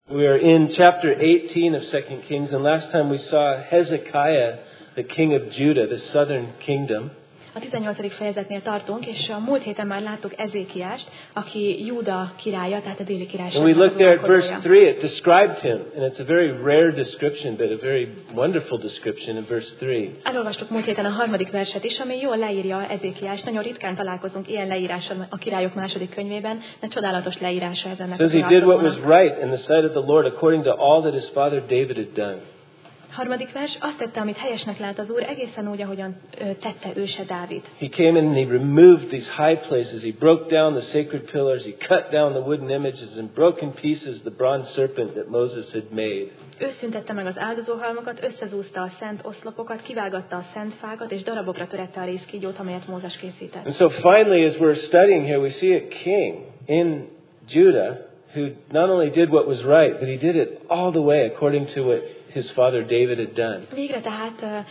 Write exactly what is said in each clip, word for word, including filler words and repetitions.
We are in chapter eighteen of Second Kings, and last time we saw Hezekiah, the king of Judah, the southern kingdom. A tizennyolcadik fejezetnél tartunk, és a múlt héten már láttuk Ezékiást, aki Júda királya, tehát a déli királyság. And we looked there at verse three. It described him, and it's a very rare description, but a very wonderful description in verse three. Elolvastuk múlt héten a harmadik verset is, ami jól leírja Ezékiást. Nagyon ritkán találkozunk ilyen leírással a Királyok második könyvében, de csodálatos leírása ez ennek. Says he did what was right in the sight of the Lord, according to all that his father David had done. Harmadik vers, azt tette, amit helyesnek lát az Úr, egészen úgy, ahogyan tette őse Dávid. He came in and he removed these high places. He broke down the sacred pillars. He cut down the wooden images and broke in pieces the bronze serpent that Moses had made. Ő szüntette meg az áldozóhalmokat, összezúzta a szent oszlopokat, kivágatta a szent fákat, és darabokra törette a rézkígyót, amelyet Mózes készített. And so finally, as we're studying here, we see a king in Judah who not only did what was right, but he did it all the way according to what his father David had done. Végre tehát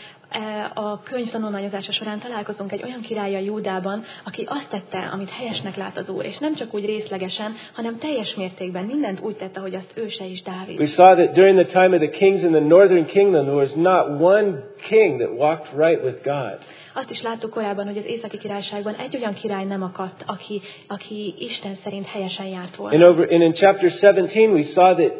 a könyv tanulmányozása során találkozunk egy olyan királlyal Júdában, aki azt tette, amit helyesnek lát az Úr, és nem csak úgy részlegesen, hanem teljes mértékben mindent úgy tette, hogy azt őse is Dávid. We saw that during the time of the kings in the northern kingdom there was not one king that walked right with God. Azt is láttuk korábban, hogy az északi királyságban egy olyan király nem akadt, aki, aki Isten szerint helyesen járt volna. And over and in chapter seventeen we saw that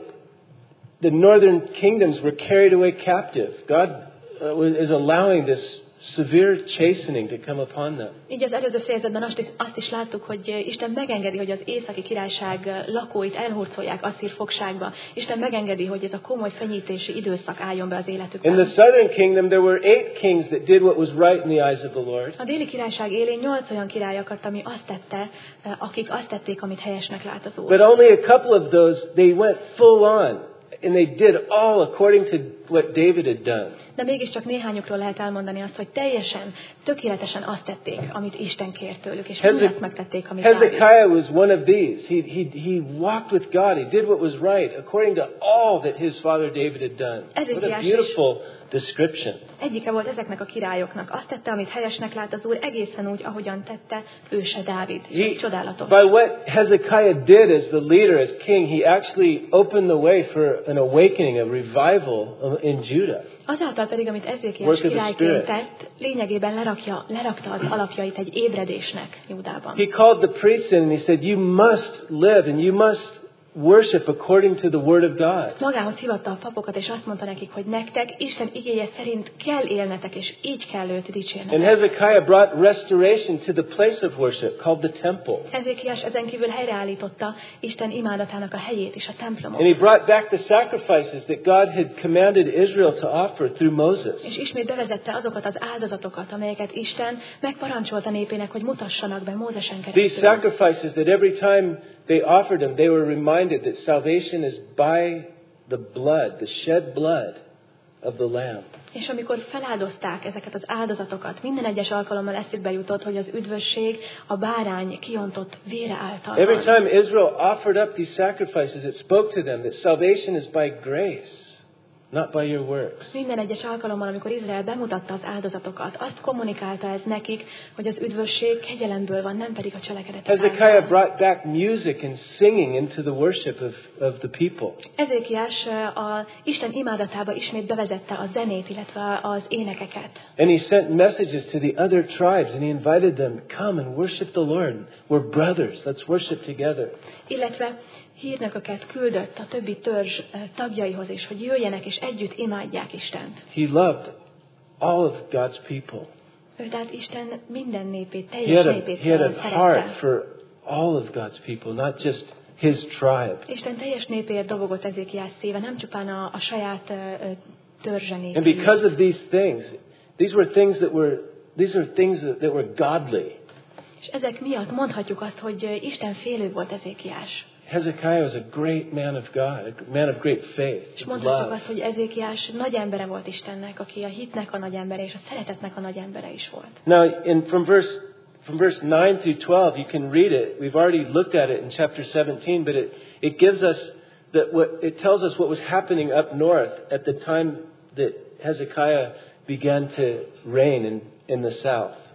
the northern kingdoms were carried away captive. God uh, is allowing this severe chastening to come upon them. Így az előző fejezetben azt is, azt is láttuk, hogy Isten megengedi, hogy az északi királyság lakóit elhurcolják asszír fogságba. Isten megengedi, hogy ez a komoly fenyítési időszak álljon be az életükben. In the southern kingdom there were eight kings that did what was right in the eyes of the Lord. A déli királyság élén nyolc olyan király akadt, ami azt tette, akik azt tették, amit helyesnek lát az Úr. But only a couple of those they went full on. And they did all according to what David had done. De mégiscsak néhányukról lehet elmondani azt, hogy teljesen, tökéletesen azt tették, amit Isten kért tőlük, és mindazt megtették, amit Dávid. Hezekiah was one of these. He, he, he walked with God. He did what was right according to all that his father David had done. What a beautiful description. Egyike volt ezeknek a királyoknak. Azt tette, amit helyesnek lát az Úr, egészen úgy, ahogyan tette őse Dávid. És csodálatos. By what Hezekiah did as the leader, as king, he actually opened the way for an awakening, a revival in Judah. Azáltal pedig, amit Ezékiás királyként tett, lényegében lerakja, lerakta az alapjait egy ébredésnek Júdában. He called the priests in and he said, you must live and you must worship according to the word of God. Magához hívatta a papokat, és azt mondta nekik, hogy nektek Isten igéje szerint kell élnetek, és így kell őt dicsérnetek. And Hezekiah brought restoration to the place of worship called the temple. Ezékiás ezen kívül helyreállította Isten imádatának a helyét és a templomot. And he brought back the sacrifices that God had commanded Israel to offer through Moses. És ismét bevezette azokat az áldozatokat, amelyeket Isten megparancsolta népének, hogy mutassanak be Mózesen keresztül. These sacrifices that every time they offered them, they were reminded that salvation is by the blood, the shed blood of the Lamb. És amikor feláldozták ezeket az áldozatokat, minden egyes alkalommal eszükbe jutott, hogy az üdvösség a bárány kiontott vére által van. Every time Israel offered up these sacrifices, it spoke to them that salvation is by grace, not by your works. Minden egyes alkalommal, amikor Izrael bemutatta az áldozatokat, azt kommunikálta ez nekik, hogy az üdvösség kegyelemből van, nem pedig a cselekedetek által. Hezekiah brought back music and singing into the worship of, of the people. Ezékiás a Isten imádatába ismét bevezette a zenét, illetve az énekeket. And he sent messages to the other tribes and he invited them, come and worship the Lord. We're brothers. Let's worship together. Illetve hírnököket küldött a többi törzs tagjaihoz is, hogy jöjjenek és együtt imádják Istent. He loved all of God's people. Ő tehát Isten minden népét, He teljes had a, népét he had a heart szerette. for all of God's people, not just his tribe. Isten teljes népéért dobogott Ezékiás szíve, nem csupán a, a saját uh, törzse népéért. And because of these things, these were things that were these are things that, that were godly. És ezek miatt mondhatjuk azt, hogy Isten félő volt Ezékiás. Hezekiah was a great man of God, a man of great faith, És of mondhatjuk love. azt, hogy Ezékiás nagy embere volt Istennek, aki a hitnek a nagy embere és a szeretetnek a nagy embere is volt. Now, in, from verse from verse nine through twelve, you can read it. We've already looked at it in chapter seventeen, but it it gives us that what it tells us what was happening up north at the time that Hezekiah began to reign in in the south.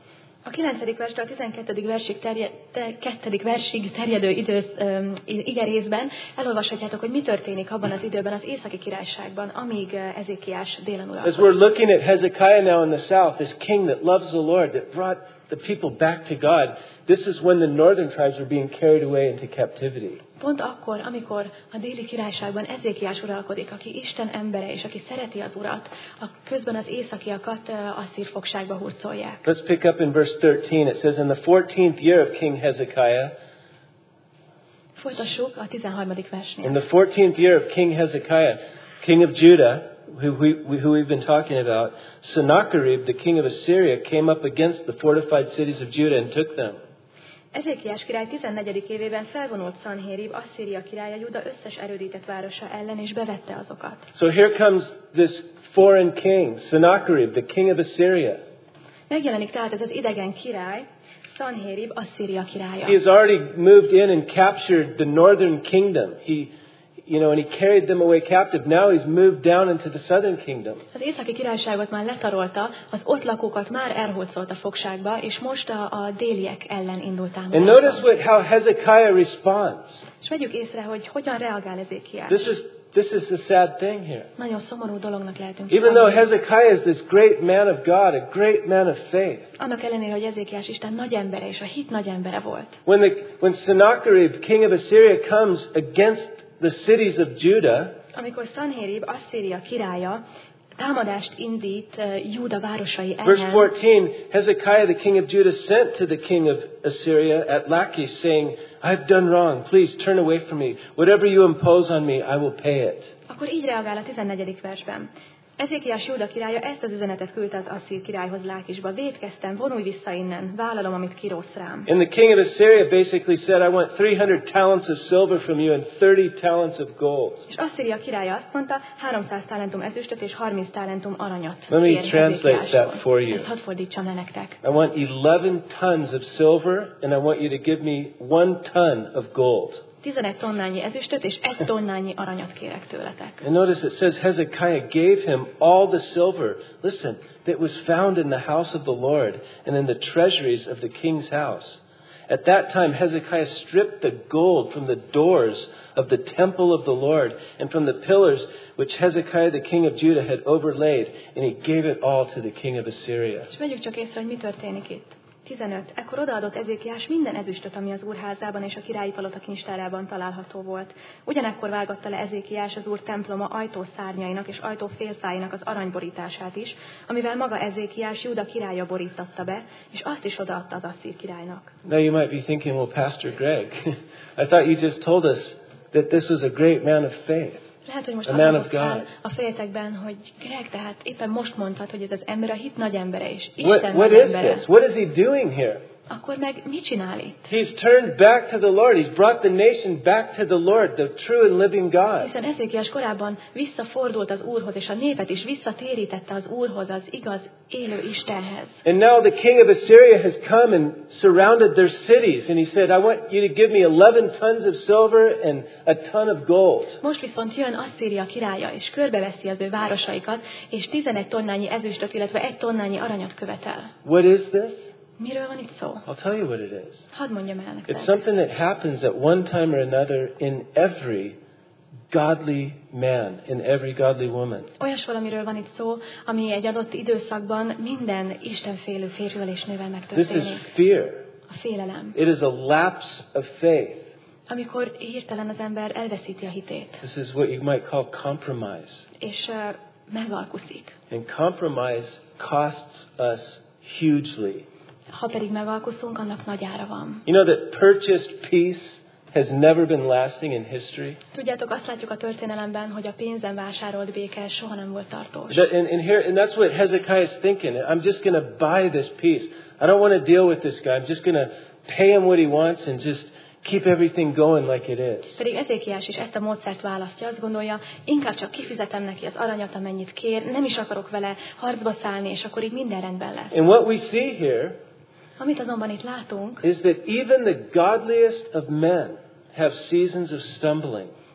A kilencedik verstől a tizenkettedik versig, terjed, te, kettedik versig terjedő idősz, um, igerészben elolvashatjátok, hogy mi történik abban az időben az északi királyságban, amíg uh, Ezékiás délen uralkodik. As we're looking at Hezekiah now in the south, this king that loves the Lord, that brought the people back to God, this is when the northern tribes were being carried away into captivity. Pont akkor, amikor a déli királyságban Ezékiás uralkodik, aki Isten embere és aki szereti az Urat, a közben az északiakat uh, asszír fogságba hurcolják. Let's pick up in verse thirteen. It says, in the fourteenth year of King Hezekiah, Folytassuk a tizenharmadik versnél. in the fourteenth year of King Hezekiah, king of Judah, who, we, who we've been talking about, Sennacherib, the king of Assyria, came up against the fortified cities of Judah and took them. Ezékiás király tizennegyedik évében felvonult Szanhérib, Asszíria királya Júda összes erődített városa ellen, és bevette azokat. So here comes this foreign king, Sennacherib, the king of Assyria. Megjelenik tehát ez az idegen király, Szanhérib, Asszíria királya. He has already moved in and captured the northern kingdom. He, you know, and he carried them away captive. Now he's moved down into the southern kingdom. Az északi királyságot már letarolta, az ott lakókat már elhurcolt a fogságba, és most a, a déliek ellen indult And támadásba. notice what, how Hezekiah responds. És vegyük észre, hogy hogyan reagál Ezékiás. This is, this is the sad thing here. Nagyon szomorú dolognak lehetünk. Even though tanulni. Hezekiah is this great man of God, a great man of faith. Annak ellenére, hogy Ezékiás Isten nagy embere és a hit nagy embere volt. When, the, when Sennacherib, king of Assyria, comes against the cities of Judah, Amikor Szanhérib, Asszíria királya támadást indít uh, Júda városai verse ellen, fourteen, Hezekiah, the king of Judah, sent to the king of Assyria at Lachish, saying, I've done wrong. Please turn away from me. Whatever you impose on me, I will pay it. akkor így reagál a tizennegyedik versben. Ezékiás Júda királya ezt az üzenetet küldte az Asszír királyhoz Lákisba. Vétkeztem, vonulj vissza innen, vállalom, amit kirósz rám. And the king of Assyria basically said, I want three hundred talents of silver from you and thirty talents of gold. És Asszíria királya azt mondta, háromszáz talentum ezüstöt és harminc talentum aranyat Let me kér translate Ezékiástól. that for you. Ezt hadd fordítsam le nektek. I want eleven tons of silver and I want you to give me one ton of gold. tizenegy tonnányi ezüstöt és egy tonnányi aranyat kérek tőletek. And notice it says Hezekiah gave him all the silver, listen, that was found in the house of the Lord and in the treasuries of the king's house. At that time Hezekiah stripped the gold from the doors of the temple of the Lord and from the pillars which Hezekiah the king of Judah had overlaid, and he gave it all to the king of Assyria. És vegyük csak észre, hogy mi történik itt. tizenöt. Ekkor odaadott Ezékiás minden ezüstöt, ami az úrházában és a királyi palota kincstárában található volt. Ugyanekkor vágatta le Ezékiás az úr temploma ajtószárnyainak és ajtófélfáinak az aranyborítását is, amivel maga Ezékiás Júda királya borítatta be, és azt is odaadta az Asszír királynak. Now you might be thinking, well, Pastor Greg, I thought you just told us that this was a great man of faith. Lehet, hogy most A azt man of hoztál God. a fejetekben, hogy Greg, tehát éppen most mondtad, hogy ez az ember a hit nagy embere, és What, Isten what nagy is embere. this? What is he doing here? Akkor meg mit csinál itt? He's turned back to the Lord. He's brought the nation back to the Lord, the true and living God. Hiszen Ezékiás korábban visszafordult az Úrhoz, és a népet is visszatérítette az Úrhoz, az igaz, élő Istenhez. And now the king of Assyria has come and surrounded their cities. And he said, I want you to give me eleven tons of silver and a ton of gold. Most viszont jön Asszíria királya, és körbeveszi az ő városaikat, és tizenegy tonnányi ezüstöt, illetve egy tonnányi aranyat követel. What is this? Miről van itt szó? I'll tell you what it is. Hadd mondjam el nektek. It's something that happens at one time or another in every godly man, in every godly woman. Olyas valamiről van itt szó, ami egy adott időszakban minden istenfélő férfivel és nővel This is megtörténik. fear. A félelem. It is a lapse of faith. Amikor hirtelen az ember elveszíti a hitét, This is what you might call compromise. és uh, megalkuszik. And compromise costs us hugely. Ha pedig megalkuszunk, annak nagy ára van. You know that purchased peace has never been lasting in history? Tudjátok, azt látjuk a történelemben, hogy a pénzen vásárolt béke soha nem volt tartós. That, and, and, here, and that's what Hezekiah is thinking. I'm just going to buy this peace. I don't want to deal with this guy. I'm just going to pay him what he wants and just keep everything going like it is. Pedig Ezékiás is ezt a módszert választja, azt gondolja, inkább csak kifizetem neki az aranyat, amennyit kér, nem is akarok vele harcba szállni, és akkor így minden rendben lesz. And what we see here Amit azonban itt látunk, is that even the godliest of men have seasons of stumbling.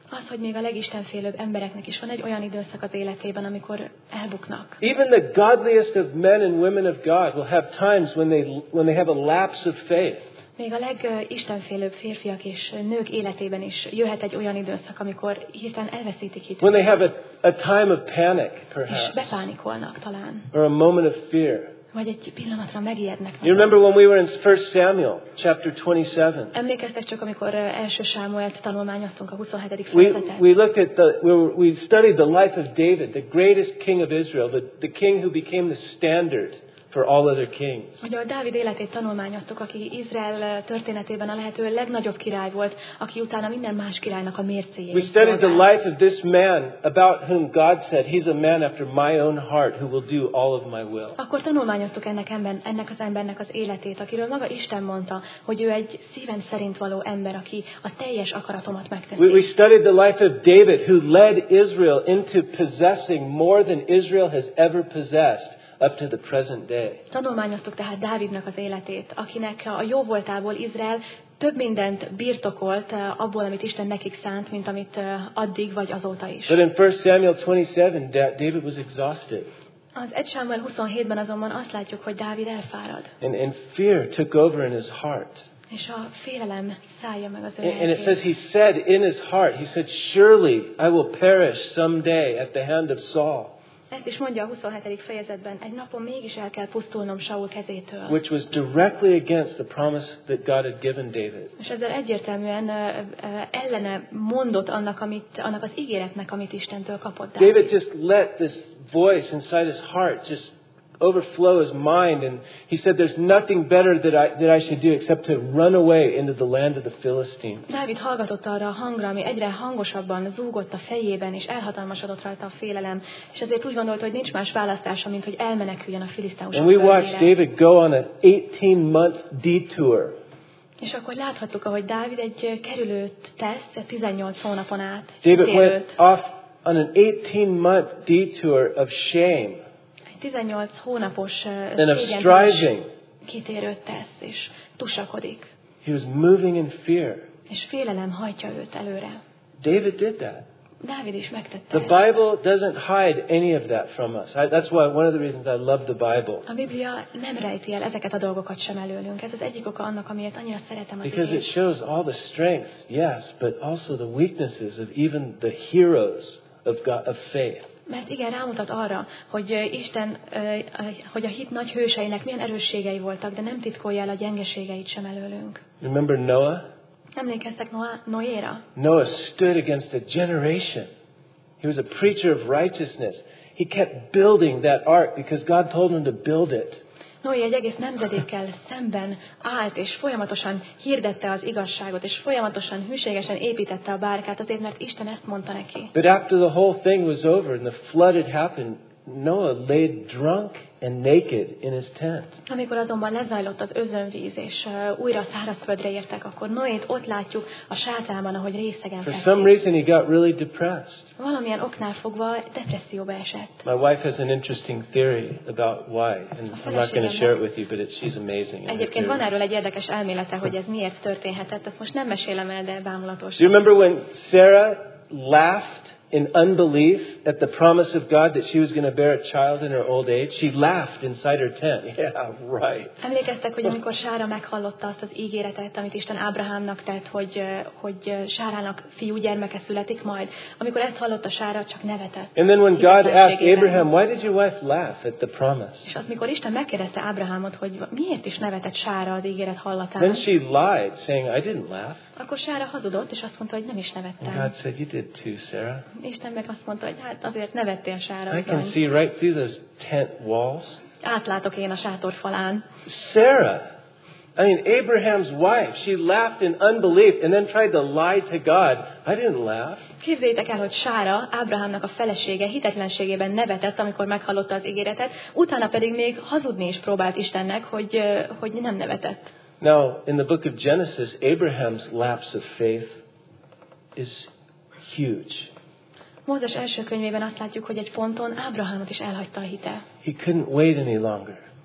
Az, hogy még a legistenfélőbb embereknek is van egy olyan időszak az életében, amikor elbuknak. Even the godliest of men and women of God will have times when they when they have a lapse of faith. Még a legistenfélőbb férfiak és nők életében is jöhet egy olyan időszak, amikor hirtelen elveszítik hitüket. When they have a, a time of panic, És perhaps, bepánikolnak talán. or a moment of fear. Vagy egy pillanatra megijednek. You remember when we were in First Samuel, chapter twenty-seven? Emlékeztek csak, amikor uh, első Sámuelt tanulmányoztunk a huszonhetedik We, fejezetet? we looked at the, we, were, we studied the life of David, the greatest king of Israel, the, the king who became the standard for all other kings. Hogy a Dávid életét tanulmányoztuk, aki Izrael történetében a lehető legnagyobb király volt, aki utána minden más királynak a mércéjét We studied the szolgált. life of this man about whom God said, he's a man after my own heart who will do all of my will. Akkor tanulmányoztuk ennek, ember, ennek az embernek az életét, akiről maga Isten mondta, hogy ő egy szívem szerint való ember, aki a teljes akaratomat megteszi. We, we studied the life of David, who led Israel into possessing more than Israel has ever possessed up to the present day. Tanulmányoztuk tehát Dávidnak az életét, akinek a jó voltából Izrael több mindent birtokolt abból, amit Isten nekik szánt, mint amit addig vagy azóta is. But in First Samuel twenty-seven, Da- David was exhausted. Az egy Sámuel huszonhétben azonban azt látjuk, hogy Dávid elfárad, And, and fear took over in his heart. és a félelem szállja meg az ő And, and it lelkét. says he said in his heart, he said, surely I will perish someday at the hand of Saul. Ezt is mondja a huszonhetedik fejezetben, egy napon mégis el kell pusztulnom Saul kezétől. Which was directly against the promise that God had given David. És ezzel egyértelműen uh, uh, ellene mondott annak, amit, annak az ígéretnek, amit Istentől kapott Dávid. David just let this voice inside his heart just overflow his mind, and he said there's nothing better that I, that I should do except to run away into the land of the Philistines. Dávid hallgatott arra a hangra, ami egyre hangosabban zúgott a fejében, és elhatalmasodott rajta a félelem, és ezért úgy gondolta, hogy nincs más választása, mint hogy elmeneküljön a filiszteusok And we watched földjére. David go on an eighteen month detour. És akkor láthattuk, ahogy Dávid egy kerülőt tesz, tizennyolc hónapon át. David went kitérőt. off on an eighteen month detour of shame tizennyolc hónapos uh, and of szégyenteljes striving. kitérőt tesz, és tusakodik. He was moving in fear. És félelem hajtja őt előre. David did that. Dávid is megtette The ezt. Bible doesn't hide any of that from us. I, that's why one of the reasons I love the Bible. A Biblia nem rejti el ezeket a dolgokat sem előlünk. Ez az egyik oka annak, amiért annyira szeretem az Because it igét. shows all the strengths, yes, but also the weaknesses of even the heroes of God, of faith. Mert igen, rámutat arra, hogy uh, Isten, uh, uh, hogy a hit nagy hőseinek milyen erősségei voltak, de nem titkolja el a gyengeségeit sem előlünk. Remember Noah? Emlékeztek Noá- Noéra? Noah stood against a generation. He was a preacher of righteousness. He kept building that ark because God told him to build it. Noé egy egész nemzedékkel szemben állt, és folyamatosan hirdette az igazságot, és folyamatosan hűségesen építette a bárkát, azért, mert Isten ezt mondta neki. But after the whole thing was over and the flood had happened, Noah laid drunk and naked in his tent. Amikor azonban lezajlott az özönvíz, és uh, újra szárazföldre értek, akkor Noét ott látjuk a sátrában, ahogy részegen For fekszik. some reason, he got really depressed. Valamilyen oknál fogva depresszióba esett. My wife has an interesting theory about why, and I'm not going to share it with you, but it, she's amazing. in her Egyébként van theory. erről egy érdekes elmélete, hogy ez miért történhetett. Ezt most nem mesélem el, de bámulatos. Do you remember when Sarah laughed in unbelief at the promise of God that she was going to bear a child in her old age? She laughed inside her tent. Yeah, right. Emlékeztek, hogy amikor Sára meghallotta azt az ígéretet, amit Isten Ábrahámnak tett, hogy, hogy Sárának fiú gyermeke születik majd. Amikor ezt hallotta Sára, csak nevetett. And then when God asked Hitetlenségében. Abraham, why did your wife laugh at the promise? És azt, mikor Isten megkérdezte Ábrahámot, hogy miért is nevetett Sára az ígéret hallatán, Then she lied, saying, I didn't laugh. akkor Sára hazudott, és azt mondta, hogy nem is And nevettem. God said, you did too, Sarah. Isten meg azt mondta, hogy hát azért nevettél, Sára. I can asszony. see right through those tent walls. Átlátok én a sátor falán. Sarah, I mean, Abraham's wife, she laughed in unbelief and then tried to lie to God. I didn't laugh. Képzeljétek el, hogy Sára, Ábrahámnak a felesége hitetlenségében nevetett, amikor meghallotta az ígéretet, utána pedig még hazudni is próbált Istennek, hogy, hogy nem nevetett. Now, in the book of Genesis, Abraham's lapse of faith is huge. Mózes első könyvében azt látjuk, hogy egy ponton Ábrahámot is elhagyta a hite. He couldn't wait any longer.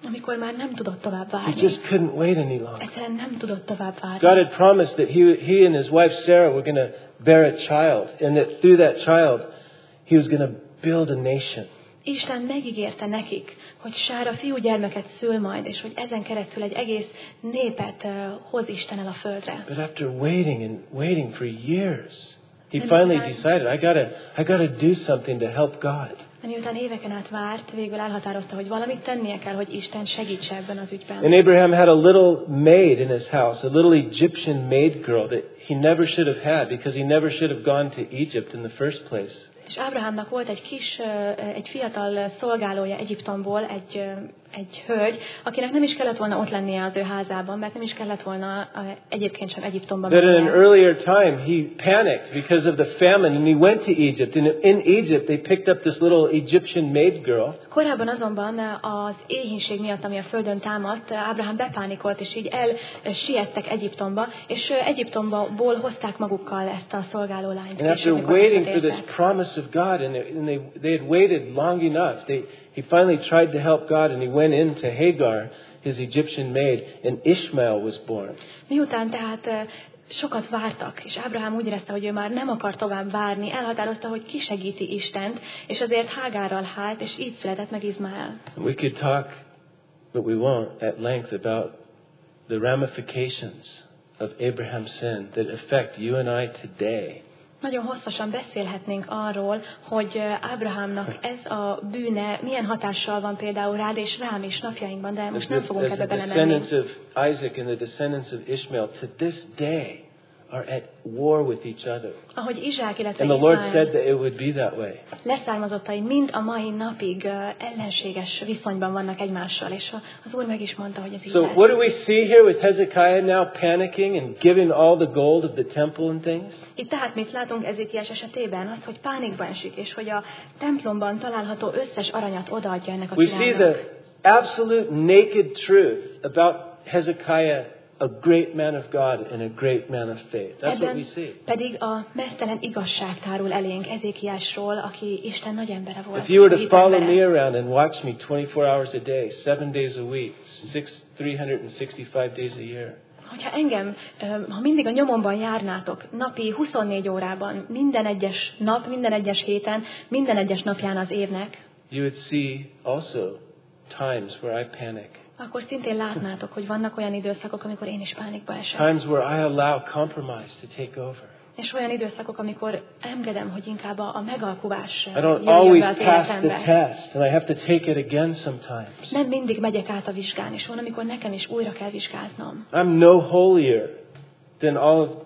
Amikor már nem tudott tovább He várni. just couldn't wait any longer. Egyszerűen nem tudott tovább várni. God had promised that he, he and his wife Sarah were going to bear a child, and that through that child, he was going to build a nation. Isten megígérte nekik, hogy Sára fiúgyermeket szül majd, és hogy ezen keresztül egy egész népet uh, hoz Isten el a földre. But after waiting and waiting for years, he finally decided, I gotta, I gotta do something to help God. De miután éveken át várt, végül elhatározta, hogy valamit tennie kell, hogy Isten segítse ebben az ügyben. And Abraham had a little maid in his house, a little Egyptian maid girl that he never should have had because he never should have gone to Egypt in the first place. És Ábrahámnak volt egy kis, egy fiatal szolgálója Egyiptomból, egy, egy hölgy, akinek nem is kellett volna ott lennie az ő házában, mert nem is kellett volna egyébként sem Egyiptomban That in an mennie. earlier time he panicked because of the famine and he went to Egypt. And in Egypt they picked up this little Egyptian maid girl. Korábban azonban az éhínség miatt, ami a földön támadt, Ábrahám bepánikolt, és így elsiettek Egyiptomba, és Egyiptomból hozták magukkal ezt a szolgálólányt. And after waiting for this promise of God, and they, and they, they had waited long enough, they, he finally tried to help God, and he went into Hagar, his Egyptian maid, and Ishmael was born. Miután tehát sokat vártak, és Ábrahám úgy érezte, hogy ő már nem akar tovább várni, elhatározta, hogy kisegíti Istent, és azért Hágárral hált, és így született meg Izmael. We could talk, but we won't, at length about the ramifications of Abraham's sin that affect you and I today. Nagyon hosszasan beszélhetnénk arról, hogy Ábrahámnak ez a bűne milyen hatással van például rád és rám is napjainkban, de most nem fogunk ebbe belemenni. The descendants of Isaac and the descendants of Ishmael to this day are at war with each other. Ahogy Izsák, illetve And the Lord Izmael said that it would be that way. leszármazottai mind a mai napig ellenséges viszonyban vannak egymással, és az Úr meg is mondta, hogy ez így So lesz. what do we see here with Hezekiah now panicking and giving all the gold of the temple and things? Itt tehát mit látunk Ezékiás esetében? Azt, hogy pánikba esik, és hogy a templomban található összes aranyat odaadja ennek a We see királynak. the absolute naked truth about Hezekiah, a great man of God and a great man of faith. That's what we see. Pedig a meztelen igazság tárul elénk Ezékiásról, aki Isten nagy embere volt. If you were to hit follow embere. me around and watch me twenty-four hours a day, seven days a week, six, three hundred sixty-five days a year, Hogyha engem, ha mindig a nyomomban járnátok, napi huszonnégy órában, minden egyes nap, minden egyes héten, minden egyes napján az évnek, you would see also times where I panic. akkor szintén látnátok, hogy vannak olyan időszakok, amikor én is pánikba esek. Times where I allow compromise to take over. És olyan időszakok, amikor engedem, hogy inkább a, a megalkuvás I don't jöjjön always be az pass the életembe. test, and I have to take it again sometimes. Nem mindig megyek át a vizsgán, és van, amikor nekem is újra kell vizsgáznom. I'm no holier than all of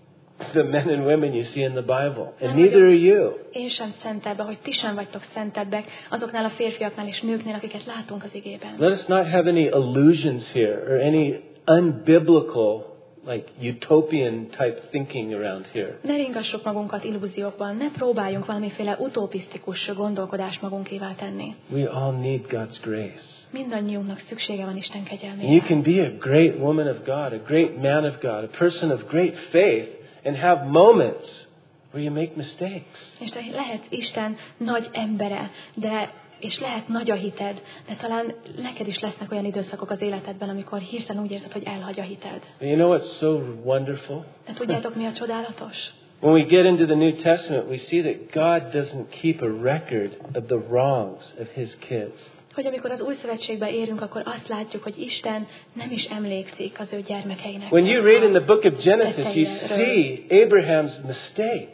the men and women you see in the Bible, and neither are you. Én sem szentebb, ahogy ti sem vagytok szentebbek azoknál a férfiaknál és nőknél, akiket látunk az igében. Let us not have any illusions here or any unbiblical, like utopian type thinking around here. Ne ringassuk magunkat illúziókban, ne próbáljunk valamiféle utopisztikus gondolkodást magunkévá tenni. We all need God's grace. Mindannyiunknak szüksége van Isten And you kegyelmére. can be a great woman of God, a great man of God, a person of great faith, and have moments where you make mistakes. És te lehetsz Isten nagy embere, de és lehet nagy a hited, de talán neked is lesznek olyan időszakok az életedben, amikor hirtelen úgy érzed, hogy elhagy a hited. And you know what's so wonderful? De tudjátok, mi a csodálatos? When we get into the New Testament, we see that God doesn't keep a record of the wrongs of His kids. Hogy amikor az új szövetségbe érünk, akkor azt látjuk, hogy Isten nem is emlékszik az ő gyermekeinek. When you read in the book of Genesis, you see Abraham's mistake.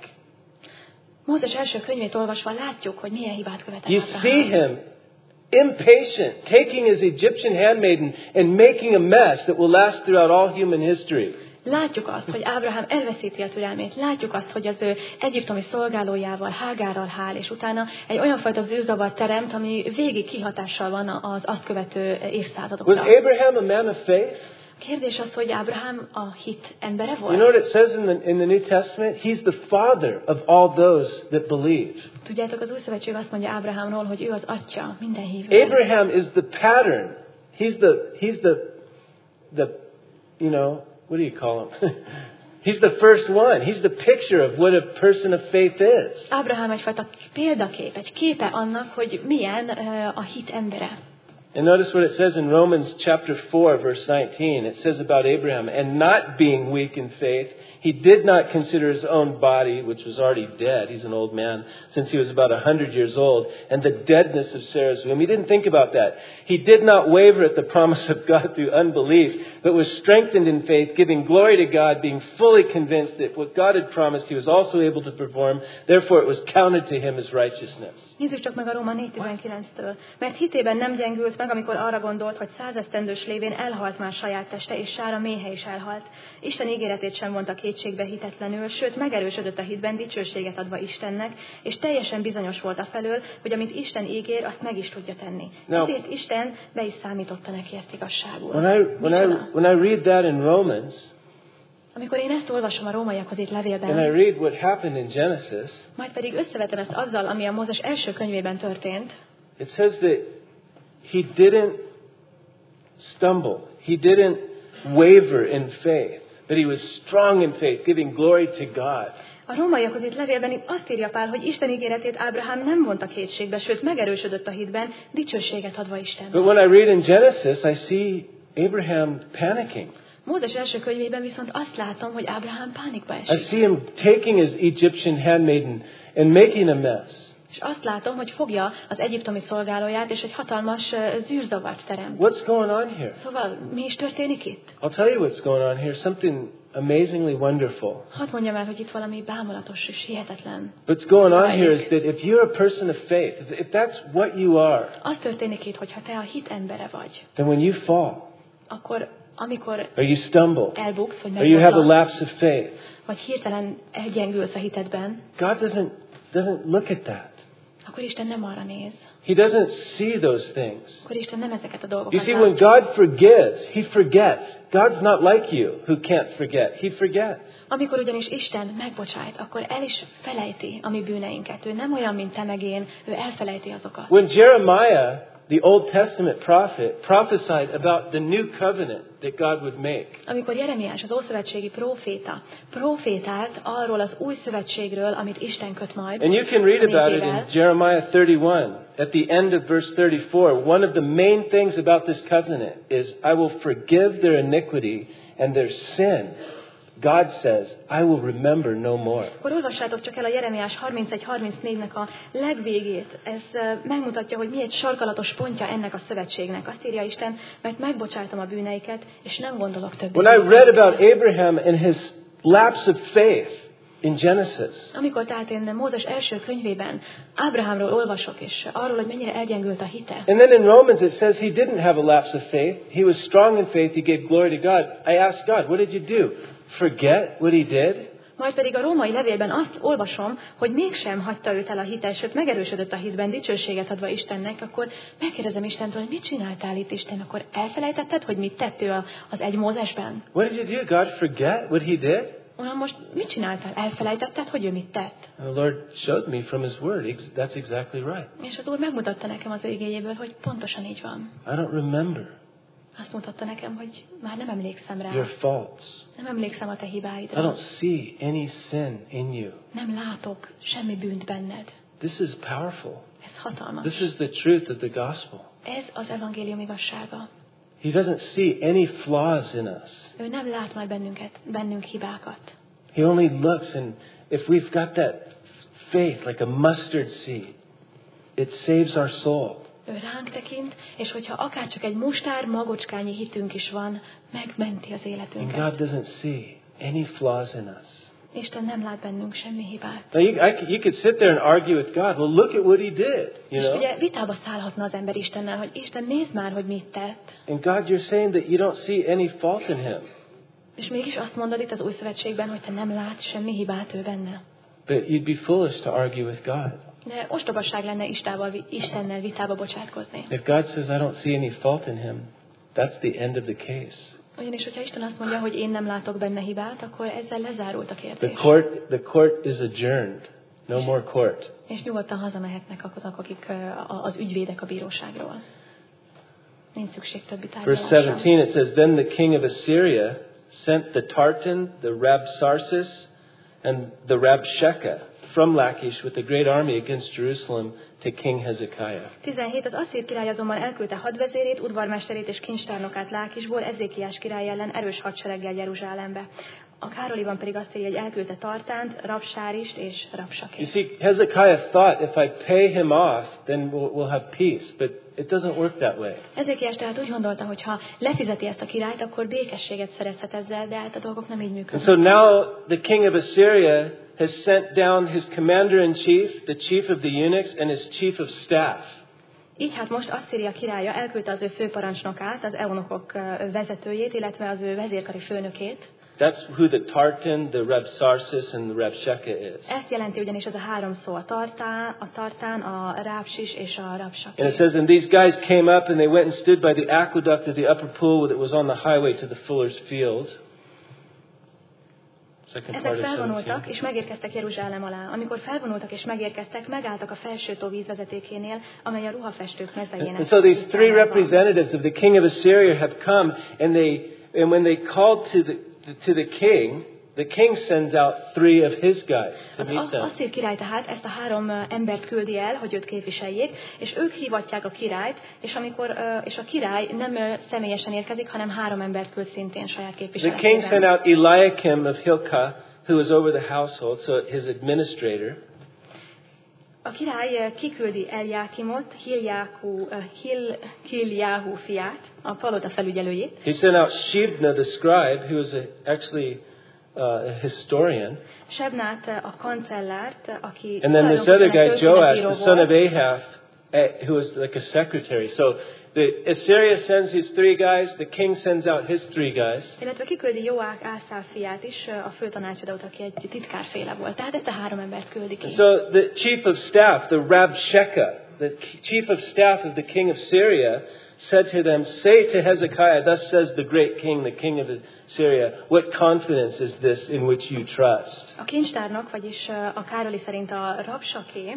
Mózes első könyvét olvasva látjuk, hogy milyen hibát követett You Ábrahám. see him impatient, taking his Egyptian handmaiden and making a mess that will last throughout all human history. Látjuk azt, hogy Ábrahám elveszíti a türelmét. Látjuk azt, hogy az ő egyiptomi szolgálójával, Hágárral hál, és utána egy olyan fajta zűrzavar teremt, ami végig kihatással van az azt követő évszázadokra. Was Abraham a man of faith? Kérdés az, hogy Ábrahám a hit embere You know what volt? it says in the, in the New Testament? He's the father of all those that believe. Tudjátok, az új szövetség azt mondja Ábrahámról, hogy ő az atya minden hívőnek. Abraham is the pattern. He's the, he's the, the, you know, what do you call him? He's the first one. He's the picture of what a person of faith is. Ábrahám egyfajta példakép, egy képe annak, hogy milyen uh, a hit embere. And notice what it says in Romans chapter four, verse nineteen. It says about Abraham, and not being weak in faith, he did not consider his own body, which was already dead. He's an old man since he was about one hundred years old. And the deadness of Sarah's womb. He didn't think about that. He did not waver at the promise of God through unbelief, but was strengthened in faith, giving glory to God, being fully convinced that what God had promised he was also able to perform. Therefore it was counted to him as righteousness. Nézzük csak meg a Róma négy tizenkilenctől. Mert hitében nem gyengült meg, amikor arra gondolt, hogy százesztendős lévén elhalt már saját teste, és sára méhe is elhalt. Isten ígéretét sem vonta kétségbe hitetlenül, sőt megerősödött a hitben, dicsőséget adva Istennek, és teljesen bizonyos volt afelől, hogy amit Isten ígér, azt meg is tudja tenni. Now, ezért Isten be is számította neki ezt igazságul. When I, when I, when I read that in Romans, amikor én ezt olvasom a rómaiakhoz itt levélben, and I read what happened in Genesis, majd pedig összevetem ezt azzal, ami a Mózes első könyvében történt, it says that he didn't stumble. He didn't waver in faith. But he was strong in faith, giving glory to God. A rómaiakhoz itt levélben azt írja Pál, hogy Isten ígéretét Ábrahám nem vonta kétségbe, sőt megerősödött a hitben, dicsőséget adva Istennek. But when I read in Genesis, I see Abraham panicking. Mózes első könyvében viszont azt látom, hogy Ábrahám pánikba I esik. see him taking his Egyptian handmaiden and making a mess. És azt látom, hogy fogja az egyiptomi szolgálóját, és egy hatalmas uh, zűrzavart teremt. What's going on here? Szóval mi is történik itt? I'll tell you what's going on here. Something amazingly wonderful. Hadd mondjam el, hogy itt valami bámulatos és hihetetlen. What's going on here is that if you're a person of faith, if that's what you are, Az történik itt, hogyha te a hit embere vagy, then when you fall, akkor amikor or you stumble, elbuksz, vagy or you have a megbuksz, lapse of faith, vagy hirtelen elgyengülsz a hitedben, God doesn't doesn't look at that. akkor Isten nem arra néz. He doesn't see those things. Akkor Isten nem ezeket a You dolgokat see, when látja. God forgives, He forgets. God's not like you, who can't forget. He forgets. Amikor ugyanis Isten megbocsájt, akkor el is felejti a mi bűneinket. Ő nem olyan, mint te meg én, ő elfelejti azokat. When Jeremiah, the Old Testament prophet, prophesied about the new covenant that God would make, Amikor Jeremiás, az ószövetségi próféta, profétált arról az új szövetségről, amit Isten köt majd. and you can read about it in nézével, Jeremiah thirty-one, at the end of verse thirty-four, one of the main things about this covenant is, I will forgive their iniquity and their sin. God says, I will remember no more. Akkor olvassátok csak el a Jeremiás harmincegy harmincnégynek a legvégét. Ez uh, megmutatja, hogy mi egy sarkalatos pontja ennek a szövetségnek. Azt írja Isten, mert megbocsájtom a bűneiket, és nem gondolok többé. When I read about Abraham and his lapse of faith in Genesis, Amikor tehát én Mózes első könyvében Ábrahámról olvasok, és arról, hogy mennyire elgyengült a hite. and then in Romans it says he didn't have a lapse of faith. He was strong in faith. He gave glory to God. I asked God, what did you do? Forget what he did? Majd pedig a római levélben azt olvasom, hogy mégsem hagyta őt el a hite, sőt megerősödött a hitben, dicsőséget adva Istennek, akkor megkérdezem Istentől, hogy mit csináltál itt, Isten? Akkor elfelejtetted, hogy mit tett ő az egy Mózesben? What did you do? God forget what he did? Uram, most mit csináltál? Elfelejtetted, hogy ő mit tett? And the Lord showed me from his word. ex- That's exactly right. És az Úr megmutatta nekem az ő igéjéből, hogy pontosan így van. I don't remember Azt mutatta nekem, hogy már nem emlékszem rá. your faults. Nem emlékszem a te I hibáidra. don't see any sin in you. Nem látok semmi bűnt benned. This is powerful. Ez hatalmas. This is the truth of the gospel. Ez az evangélium igazsága. He doesn't see any flaws in us. Ő nem lát majd bennünket, bennünk hibákat. He only looks, and if we've got that faith like a mustard seed, it saves our soul. Ő ránk tekint, és hogyha akár csak egy mustár magocskányi hitünk is van, megmenti az And életünket. God doesn't see any flaws in us. Isten nem lát bennünk semmi hibát. Now you, I, you could sit there and argue with God. Well, look at what he did, you És know. ugye vitába szállhatna az ember Istennel, hogy Isten, nézd már, hogy mit tett. And God, you're saying that you don't see any fault in him. És mégis azt mondod itt az új szövetségben, hogy te nem látsz semmi hibát ő benne. But you'd be foolish to argue with God. De ostobasság lenne Istával, Istennel vitába bocsátkozni. If God says I don't see any fault in him, that's the end of the case. Ugyanis, hogyha Isten azt mondja, hogy én nem látok benne hibát, akkor ezzel lezárult a The kérdés. court, the court is adjourned. No more court. És nyugodtan hazamehetnek azok, akik ö, a- az ügyvédek a bíróságról. Nincs szükség többi Verse tárgyalásra. seventeen, it says, Then the king of Assyria sent the Tartan, the Rabsaris, and the Rabshakeh from Lachish with a great army against Jerusalem to King Hezekiah. tizenhét. Az asszír király azonban elküldte hadvezérét, udvarmesterét és kincstárnokát Lákisból Ezékiás király ellen erős hadsereggel Jeruzsálembe. A Károliban pedig azt írja, hogy elküldte Tartánt, Rabsárist és You Rabsakét. see, Hezekiah thought if I pay him off, then we'll, we'll have peace. But it doesn't work that way. Ezékiás tehát úgy gondolta, hogy ha lefizeti ezt a királyt, akkor békességet szerezhet ezzel, de hát a dolgok nem így And működnek. so now the king of Assyria has sent down his commander-in-chief, the chief of the eunuchs, and his chief of staff. Így hát most Asszíria királya elküldte az ő főparancsnokát, az eunuchok ö, vezetőjét, illetve az ő vezérkari főnökét. That's who the Tartan, the Rabsarsis, and the Rabshakeh is. Ezt jelenti ugyanis ez a három szó, a tartán, a tartán, a rápsis és a rapsaké. And it says, and these guys came up and they went and stood by the aqueduct of the upper pool that was on the highway to the fuller's field. Second Ezek part of felvonultak seventeen. és megérkeztek Jeruzsálem alá. Amikor felvonultak és megérkeztek, megálltak a felsőtó vízvezetékénél, amely a ruhafestők mezejének. And so these three útjánál van. representatives of the king of Assyria have come, and they and when they called to the to the king, the king sends out three of his guys to Az meet them. asszír király tehát ezt a három ö, embert küldi el, hogy őt képviseljék, és ők hívatják a királyt, és amikor ö, és a király nem ö, személyesen érkezik, hanem három embert küld szintén saját The king képviseletében. sent out Eliakim of Hilkiah, who was over the household, so his administrator. A király ö, kiküldi Eliákimot, Hiljáhu, ö, Hil, Hiljáhu fiát, a palota felügyelőjét. He sent out Shebna the scribe, who was a, actually uh, a historian. Sebnát ö, a kancellárt, aki And then this other guy, tulajdonképpen Joash, történetbíró the son of volt. Ahab, eh, who was like a secretary. So the Assyria sends these three guys, the king sends out his three guys. Illetve kiküldi Joák Ászáf fiát is, ö, a főtanácsadót, aki egy titkárféle volt. Tehát ezt a három embert küldi ki. So the chief of staff, the Rabshakeh, the chief of staff of the king of Syria, said to them, say to Hezekiah, thus says the great king, the king of Syria, what confidence is this in which you trust? A kincstárnok, vagyis ö, a Károli szerint a Rabsaké,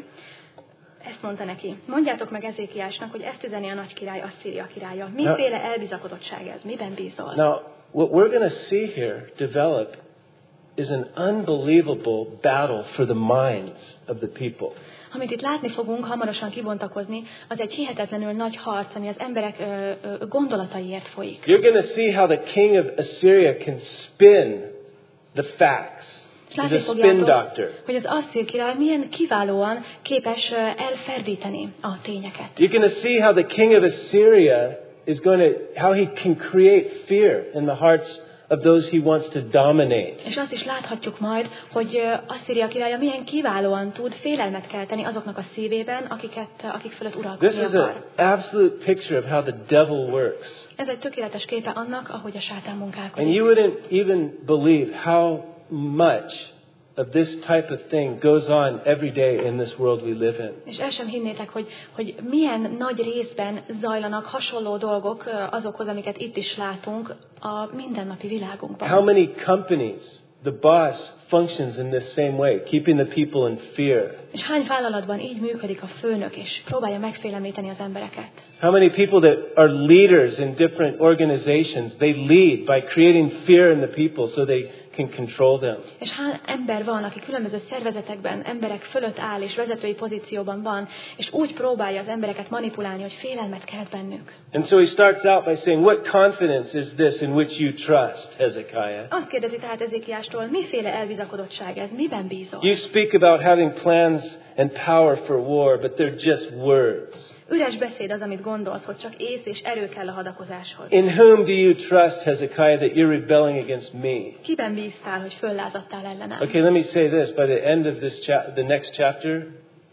ezt mondta neki. Mondjátok meg Ezékiásnak, hogy ezt üzeni a nagy király, Asszíria királya. Miféle elbizakodottság ez? Miben bízol? Now, what we're going to see here develop is an unbelievable battle for the minds of the people. Amit itt látni fogunk hamarosan kibontakozni, az egy hihetetlenül nagy harc, ami az emberek ö, ö, gondolataiért folyik. You're going to see how the king of Assyria can spin the facts. És He's látni a spin fogjátok, doctor. hogy az asszír király milyen kiválóan képes ö, elferdíteni a tényeket. You're going to see how the king of Assyria is going to, how he can create fear in the hearts of those he wants to dominate. És azt is láthatjuk majd, hogy ö, Asszíria királya milyen kiválóan tud félelmet kelteni azoknak a szívében, akiket, akik fölött This uralkodni is an akar. absolute picture of how the devil works. Ez egy tökéletes képe annak, ahogy a sátán And munkálkodik. you wouldn't even believe how much of this type of thing goes on every day in this world we live in. És el sem hinnétek, hogy, hogy milyen nagy részben zajlanak hasonló dolgok ö, azokhoz, amiket itt is látunk a mindennapi világunkban. How many companies the boss functions in this same way, keeping the people in fear? És hány vállalatban így működik a főnök, és próbálja megfélemlíteni az embereket? How many people that are leaders in different organizations, they lead by creating fear in the people so they can control them. És hány ember van, aki különböző szervezetekben, emberek fölött áll, és vezetői pozícióban van, és úgy próbálja az embereket manipulálni, hogy félelmet kelt bennük. And so he starts out by saying, what confidence is this in which you trust, Hezekiah? Azt kérdezi tehát Ezékiástól, miféle elbizakodottság ez, miben bízol? You speak about having plans and power for war, but they're just words. Üres beszéd az, amit gondolsz, hogy csak ész és erő kell a hadakozáshoz. In whom do you trust, Hezekiah, that you're rebelling against me? Kiben bíztál, hogy föllázadtál ellenem? Okay, let me say this. By the end of this chap- the next chapter,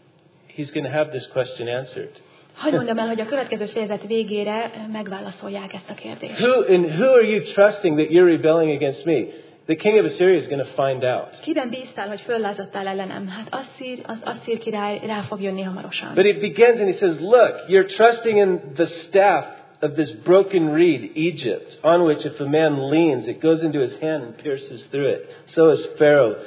he's going to have this question answered. Hadd mondjam el, hogy a következő fejezet végére megválaszolják ezt a kérdést. Who and who are you trusting that you're rebelling against me? The king of Assyria is going to find out. Kiben bíztál, hogy föllázadtál ellenem? Hát Asszír, az Asszír király rá fog jönni hamarosan. But it begins and he says, look, you're trusting in the staff of this broken reed, Egypt, on which if a man leans, it goes into his hand and pierces through it. So is Pharaoh.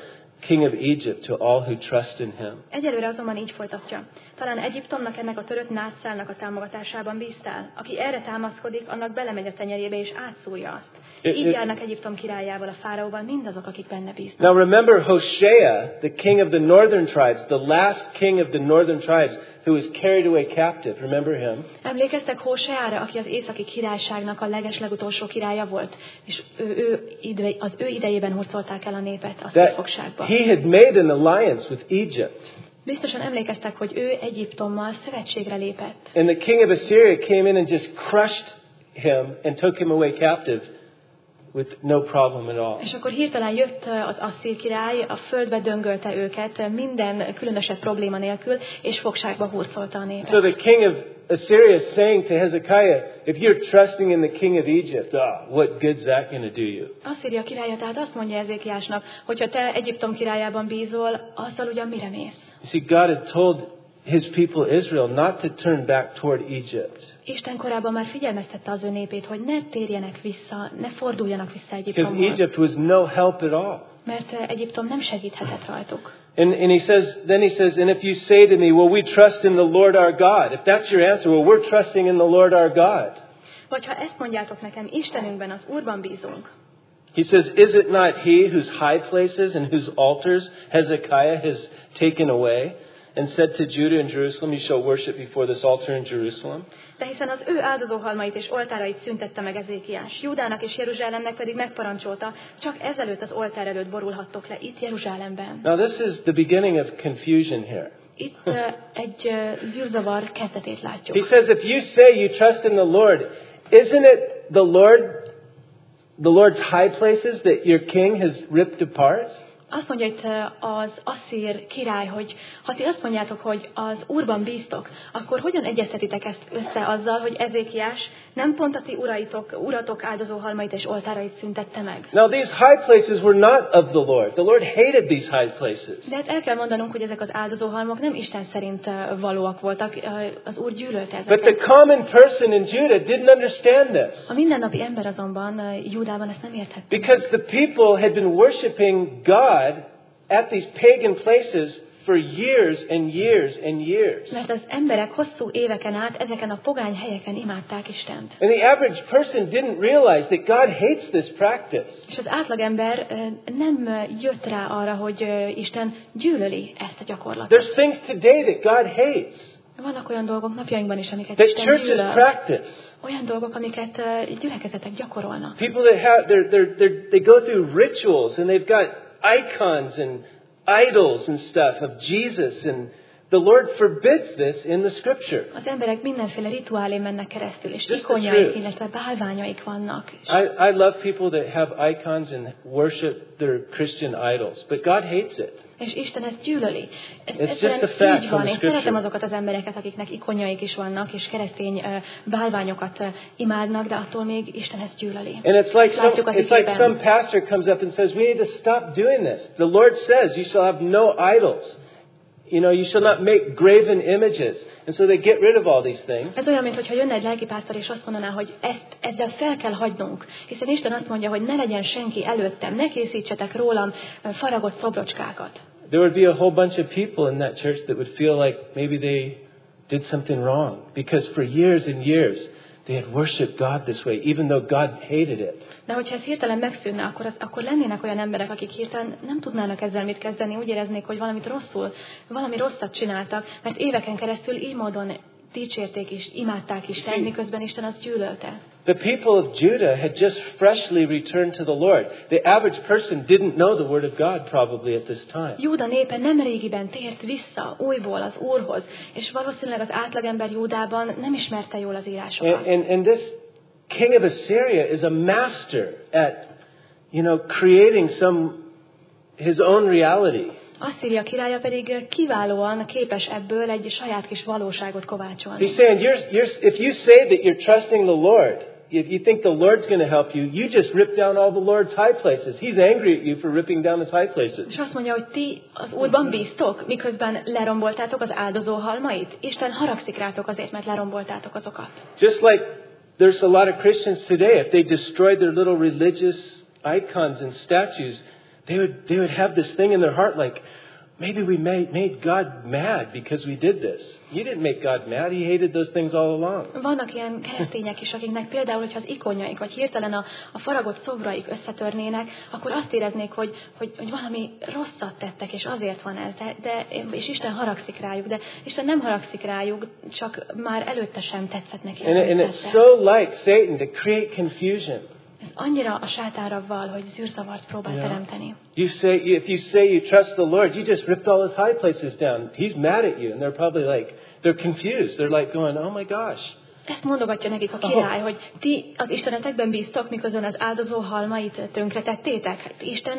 king of Egypt to all who trust in him. Egyelőre azonban így folytatja. Talán Egyiptomnak, ennek a törött nátszálnak a támogatásában bíztál. Aki erre támaszkodik, annak belemegy a tenyerébe és átszúrja azt. Így járnak Egyiptom királyával, a fáraóval mindazok, akik benne bíznak. Now remember Hosea, the king of the northern tribes, the last king of the northern tribes, who was carried away captive. Remember him? Emlékeztek Hóseára, aki az északi királyságnak a legeslegutolsó királya volt, és ő, ő idő, az ő idejében hurcolták el a népet a szívfogságba. He had made an alliance with Egypt. Biztosan emlékeztek, hogy ő Egyiptommal szövetségre lépett. And the king of Assyria came in and just crushed him and took him away captive with no problem at all. És akkor hirtelen jött az asszír király, a földbe döngölte őket minden különösebb probléma nélkül, és fogságba hurcolta a népet. So the king of Assyria is saying to Hezekiah, if you're trusting in the king of Egypt, ah, what good's that going to do you? Asszíria királya tehát azt mondja Ezékiásnak, hogyha te Egyiptom királyában bízol, azzal ugyan mire mész? You see, God had told his people Israel not to turn back toward Egypt. Isten korábban már figyelmeztette az ő népét, hogy ne térjenek vissza, ne forduljanak vissza Because Egyiptomhoz. Egypt was no help at all. Mert Egyiptom nem segíthetett rajtuk. And, and he says, then he says, and if you say to me, well, we trust in the Lord our God. If that's your answer, well, we're trusting in the Lord our God. Vagy ha ezt mondjátok nekem, Istenünkben, az Úrban bízunk. He says, is it not he whose high places and whose altars Hezekiah has taken away and said to Judah and Jerusalem, you shall worship before this altar in Jerusalem? De hiszen az ő áldozóhalmait és oltárait szüntette meg Ezékiás. Júdának és Jeruzsálemnek pedig megparancsolta, csak ezelőtt az oltár előtt borulhattok le itt Jeruzsálemben. Now this is the beginning of confusion here. Itt uh, egy uh, zűrzavar kezdetét látjuk. He says, if you say you trust in the Lord, isn't it the Lord, the Lord's high places that your king has ripped apart? Azt mondja itt az asszír király, hogy ha ti azt mondjátok, hogy az Úrban bíztok, akkor hogyan egyeztetitek ezt össze azzal, hogy Ezékiás nem pont a ti uraitok, uratok áldozóhalmait és oltárait szüntette meg? Now these high places were not of the Lord. The Lord hated these high places. De hát el kell mondanunk, hogy ezek az áldozóhalmok nem Isten szerint valóak voltak, az Úr gyűlölte ezeket. But the common person in Judah didn't understand this. A mindennapi ember azonban Júdában ezt nem érthette. Because the people had been worshiping God at these pagan places for years and years and years. Mert az emberek hosszú éveken át ezeken a pogány helyeken imádták Istent. And the average person didn't realize that God hates this practice. És az átlagember nem jött rá arra, hogy Isten gyűlöli ezt a gyakorlatot. There's things today that God hates. Vannak olyan dolgok napjainkban is, amiket That Isten churches gyűlöl. practice. Olyan dolgok, amiket gyülekezetek gyakorolnak. People that have they're, they're, they're, they go through rituals and they've got icons and idols and stuff of Jesus, and the Lord forbids this in the Scripture. Az emberek mindenféle rituálén mennek keresztül, és Just the ikonjaik, truth. illetve bálványaik vannak. I, I love people that have icons and worship their Christian idols, but God hates it. És Isten ezt gyűlöli. Ez It's just a fact egyszerűen így from van. the Én Scripture. szeretem azokat az embereket, akiknek ikonjaik is vannak, és keresztény uh, bálványokat uh, imádnak, de attól még Isten ezt gyűlöli. And it's like some, Látjuk az it's like igében. some pastor comes up and says, we need to stop doing this. The Lord says you shall have no idols. You know, you shall not make graven images. And so they get rid of all these things. Ez olyan, mintha jönne egy lelkipásztor, és azt mondaná, hogy ezt, ezzel fel kell hagynunk. Hiszen Isten azt mondja, hogy ne legyen senki előttem, ne készítsetek rólam uh, faragott szobrocskákat. There would be a whole bunch of people in that church that would feel like maybe they did something wrong. Because for years and years, they had worshipped God this way, even though God hated it. De hogyha ez hirtelen megszűnne, akkor, az, akkor lennének olyan emberek, akik hirtelen nem tudnának ezzel mit kezdeni, úgy éreznék, hogy valamit rosszul, valami rosszat csináltak, mert éveken keresztül így módon dicsérték és imádták Isten, miközben Isten azt gyűlölte. The people of Judah had just freshly returned to the Lord. The average person didn't know the Word of God probably at this time. Júda népe nem régiben tért vissza újból az Úrhoz, és valószínűleg az átlagember Júdában nem ismerte jól az írásokat. And, and, and this king of Assyria is a master at, you know, creating some, his own reality. Asszíria királya pedig kiválóan képes ebből egy saját kis valóságot kovácsolni. He's saying, you're, you're, if you say that you're trusting the Lord, if you think the Lord's going to help you, you just rip down all the Lord's high places. He's angry at you for ripping down his high places. És azt mondja, hogy ti az Úrban bíztok, miközben leromboltátok az áldozóhalmait. Isten haragszik rátok azért, mert leromboltátok azokat. Just like there's a lot of Christians today, if they destroy their little religious icons and statues, they would, they would have this thing in their heart like, maybe we made, made God mad because we did this. You didn't make God mad. He hated those things all along. Vannak ilyen keresztények is, akiknek például, hogyha az ikonjaik, vagy hirtelen a, a faragott szobraik összetörnének, akkor azt éreznék, hogy, hogy, hogy valami rosszat tettek, és azért van ez. De, de, és Isten haragszik rájuk, de Isten nem haragszik rájuk, csak már előtte sem tetszett neki. And, and it's so like Satan to create confusion. Ez annyira a sátára val, hogy zűrzavart próbál Yeah. teremteni. You say, if you say you trust the Lord, you just ripped all his high places down. He's mad at you, and they're probably like, they're confused. They're like going, oh my gosh. Ezt mondogatja nekik a király, hogy ti az istenetekben bíztok, miközben az áldozó halmait tönkretettétek. Hát Isten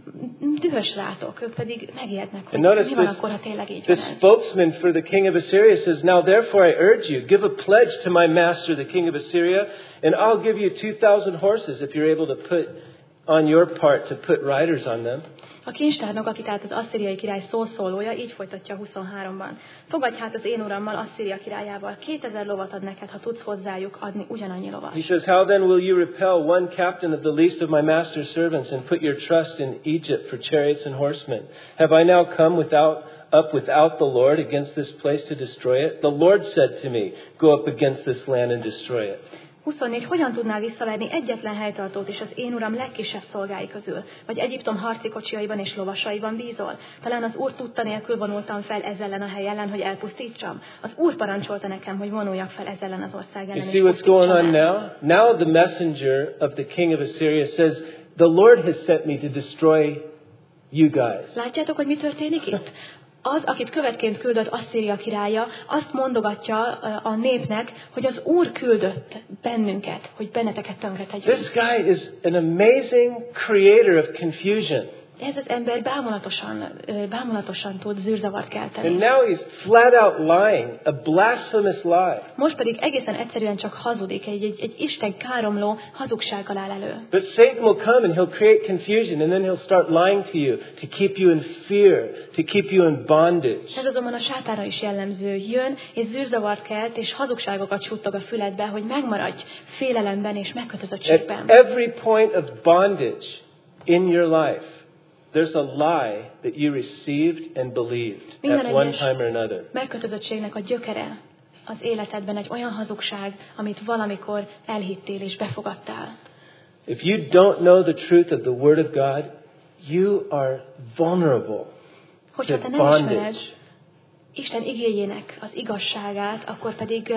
dühös rátok, ők pedig megijednek, hogy mi van akkor, ha tényleg így the van ez. spokesman for the king of Assyria says, now therefore I urge you, give a pledge to my master, the king of Assyria, and I'll give you two thousand horses if you're able to put on your part to put riders on them. A kincstárnok, aki tehát az asszíriai király szószólója, így folytatja huszonháromban. Fogadj hát az én urammal, Asszíria királyával, kétezer lovat ad neked, ha tudsz hozzájuk adni ugyanannyi lovat. He says, how then will you repel one captain of the least of my master's servants and put your trust in Egypt for chariots and horsemen? Have I now come without up without the Lord against this place to destroy it? The Lord said to me, go up against this land and destroy it. huszonnégy. Hogyan tudnál visszaverni egyetlen helytartót is az én uram legkisebb szolgái közül? Vagy Egyiptom harci kocsiaiban és lovasaiban bízol? Talán az Úr tudta nélkül vonultam fel ez ellen a hely ellen, hogy elpusztítsam? Az Úr parancsolta nekem, hogy vonuljak fel ez ellen az ország ellen, You és see what's going on pusztítsam now? Now the messenger of the king of Assyria says, the Lord has sent me to destroy you guys. Látjátok, hogy mi történik itt? Az, akit követként küldött Asszíria királya, azt mondogatja a népnek, hogy az Úr küldött bennünket, hogy benneteket tönkretegyünk. This guy is an amazing creator of confusion. Ez az ember bámulatosan, bámulatosan tud zűrzavart kelteni. And now he's flat out lying, a blasphemous lie. Most pedig egészen egyszerűen csak hazudik, egy, egy, egy Isten káromló hazugsággal áll elő. But Satan will come and he'll create confusion and then he'll start lying to you to keep you in fear, to keep you in bondage. Ez azonban a sátára is jellemző. Jön és zűrzavart kelt, és hazugságokat suttog a füledbe, hogy megmaradj félelemben és megkötözöttségben. At every point of bondage in your life, there's a lie that you received and believed at one time or another. Megkötözöttségnek a gyökere az életedben egy olyan hazugság, amit valamikor elhittél és befogadtál. If you don't know the truth of the Word of God, you are vulnerable Hogyha to te nem bondage. ismered Isten igéjének az igazságát, akkor pedig uh,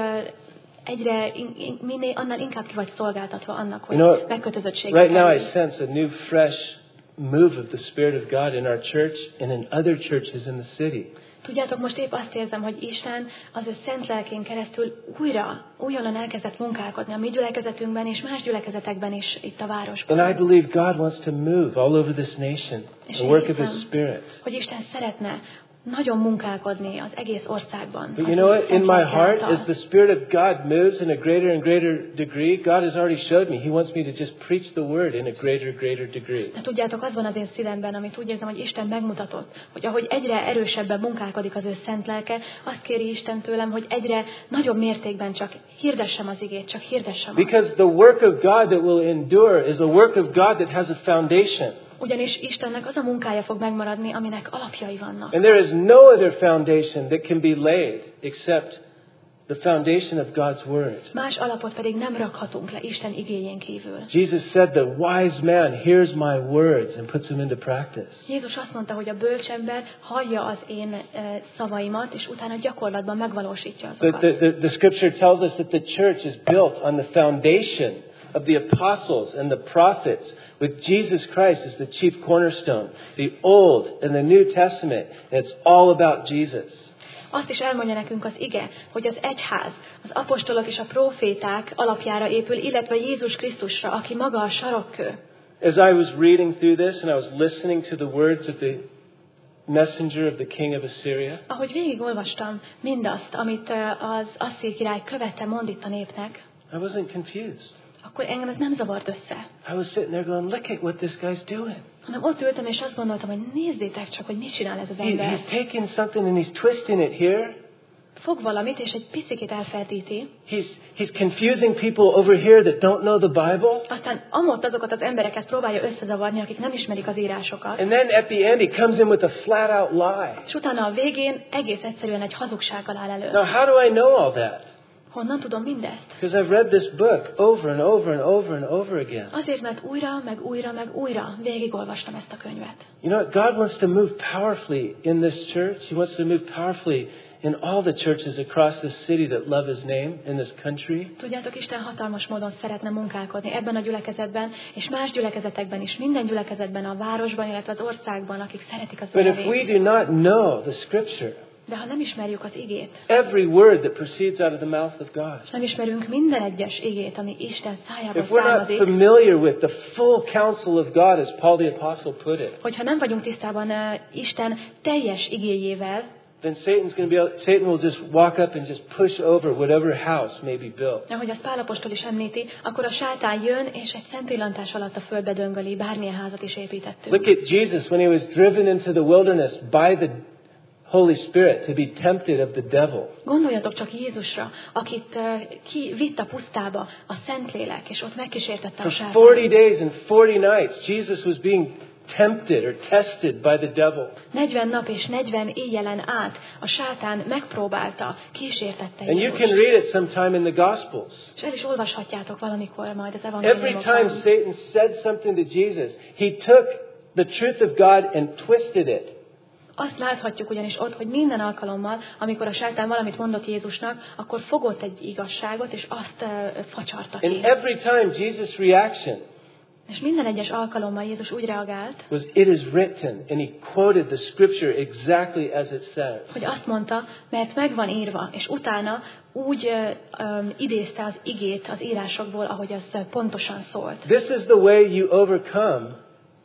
egyre in, in, minél annál inkább ki vagy szolgáltatva annak, hogy You know, megkötözöttségbe right now I kerülj. sense a new, fresh move of the Spirit of God in our church and in other churches in the city. Tudjátok, most épp azt érzem, hogy Isten az ő szent lelkén keresztül újra, újonnan elkezdett munkálkodni a mi gyülekezetünkben és más gyülekezetekben is itt a városban. And I believe God wants to move all over this nation, És the én work of hiszem, His Spirit. hogy Isten szeretne nagyon munkálkodni az egész országban. But az you know ő what? In szent my lelke heart, által. as the Spirit of God moves in a greater and greater degree, God has already showed me He wants me to just preach the Word in a greater, greater degree. De tudjátok, az van az én szívemben, amit úgy érzem, hogy Isten megmutatott, hogy ahogy egyre erősebben munkálkodik az ő szent lelke, azt kéri Isten tőlem, hogy egyre nagyobb mértékben csak hirdessem az igét, csak hirdessem azt. Because the work of God that will endure is a work of God that has a foundation. Ugyanis Istennek az a munkája fog megmaradni, aminek alapjai vannak. And there is no other foundation that can be laid except the foundation of God's Word. Más alapot pedig nem rakhatunk le Isten igéjén kívül. Jesus said, the wise man hears my words and puts them into practice. Jézus azt mondta, hogy a bölcsember hallja az én uh, szavaimat, és utána gyakorlatban megvalósítja azokat. The, the, the scripture tells us that the church is built on the foundation of the apostles and the prophets, with Jesus Christ as the chief cornerstone, the Old and the New Testament, and it's all about Jesus. Azt is elmondja nekünk az ige, hogy az egyház, az apostolok és a próféták alapjára épül, illetve Jézus Krisztusra, aki maga a sarokkő. As I was reading through this and I was listening to the words of the messenger of the king of Assyria, Ahogy végigolvastam mindazt, amit uh, az asszír király követte mond itt a népnek, I wasn't confused. akkor engem ez nem zavart össze. I was sitting there going, look at what this guy's doing. Hanem ott ültem, és azt gondoltam, hogy nézzétek csak, hogy mit csinál ez az He, ember. he's taking something and he's twisting it here. fog valamit, és egy picikét elfeltíti. He's, he's confusing people over here that don't know the Bible. Aztán amott azokat az embereket próbálja összezavarni, akik nem ismerik az írásokat. And then at the end he comes in with a flat out lie. És utána a végén egész egyszerűen egy hazugsággal áll elő. Now how do I know all that? Honnan tudom mindezt? Because I've read this book over and over and over and over again. Azért, mert újra, meg újra, meg újra végigolvastam ezt a könyvet. You know what? God wants to move powerfully in this church. He wants to move powerfully in all the churches across this city that love His name in this country. Tudjátok, Isten hatalmas módon szeretne munkálkodni ebben a gyülekezetben, és más gyülekezetekben is, minden gyülekezetben, a városban, illetve az országban, akik szeretik az But if nevét. we do not know the Scripture, De ha nem ismerjük az igét, every word that proceeds out of the mouth of God, és nem ismerünk minden egyes igét, ami Isten szájából if we're not származik, familiar with the full counsel of God, as Paul the Apostle put it, hogyha nem vagyunk tisztában uh, Isten teljes igéjével, then Satan's going to be able, Satan will just walk up and just push over whatever house may be built. ahogy azt Pál apostol is említi, akkor a sátán jön, és egy szempillantás alatt a földbe döngöli, bármilyen házat is építettünk. Look at Jesus when he was driven into the wilderness by the Holy Spirit to be tempted of the devil. Gondoljatok csak Jézusra, akit uh, ki vitt a pusztába a Szentlélek, és ott megkísértette a For sátán. forty days and forty nights, Jesus was being tempted or tested by the devil. negyven nap és negyven éjjelen át a sátán megpróbálta, kísértette And you can Jézust. read it sometime in the Gospels. És el is olvashatjátok valamikor majd az Every time evangéliumokban. Satan said something to Jesus, he took the truth of God and twisted it. Azt láthatjuk ugyanis ott, hogy minden alkalommal, amikor a sátán valamit mondott Jézusnak, akkor fogott egy igazságot, és azt uh, facsarta ki. And every time Jesus' reaction És minden egyes alkalommal Jézus úgy reagált, was, "It is written," and he quoted the scripture exactly as it says. hogy azt mondta, mert meg van írva, és utána úgy uh, um, idézte az igét az írásokból, ahogy az uh, pontosan szólt. This is the way you overcome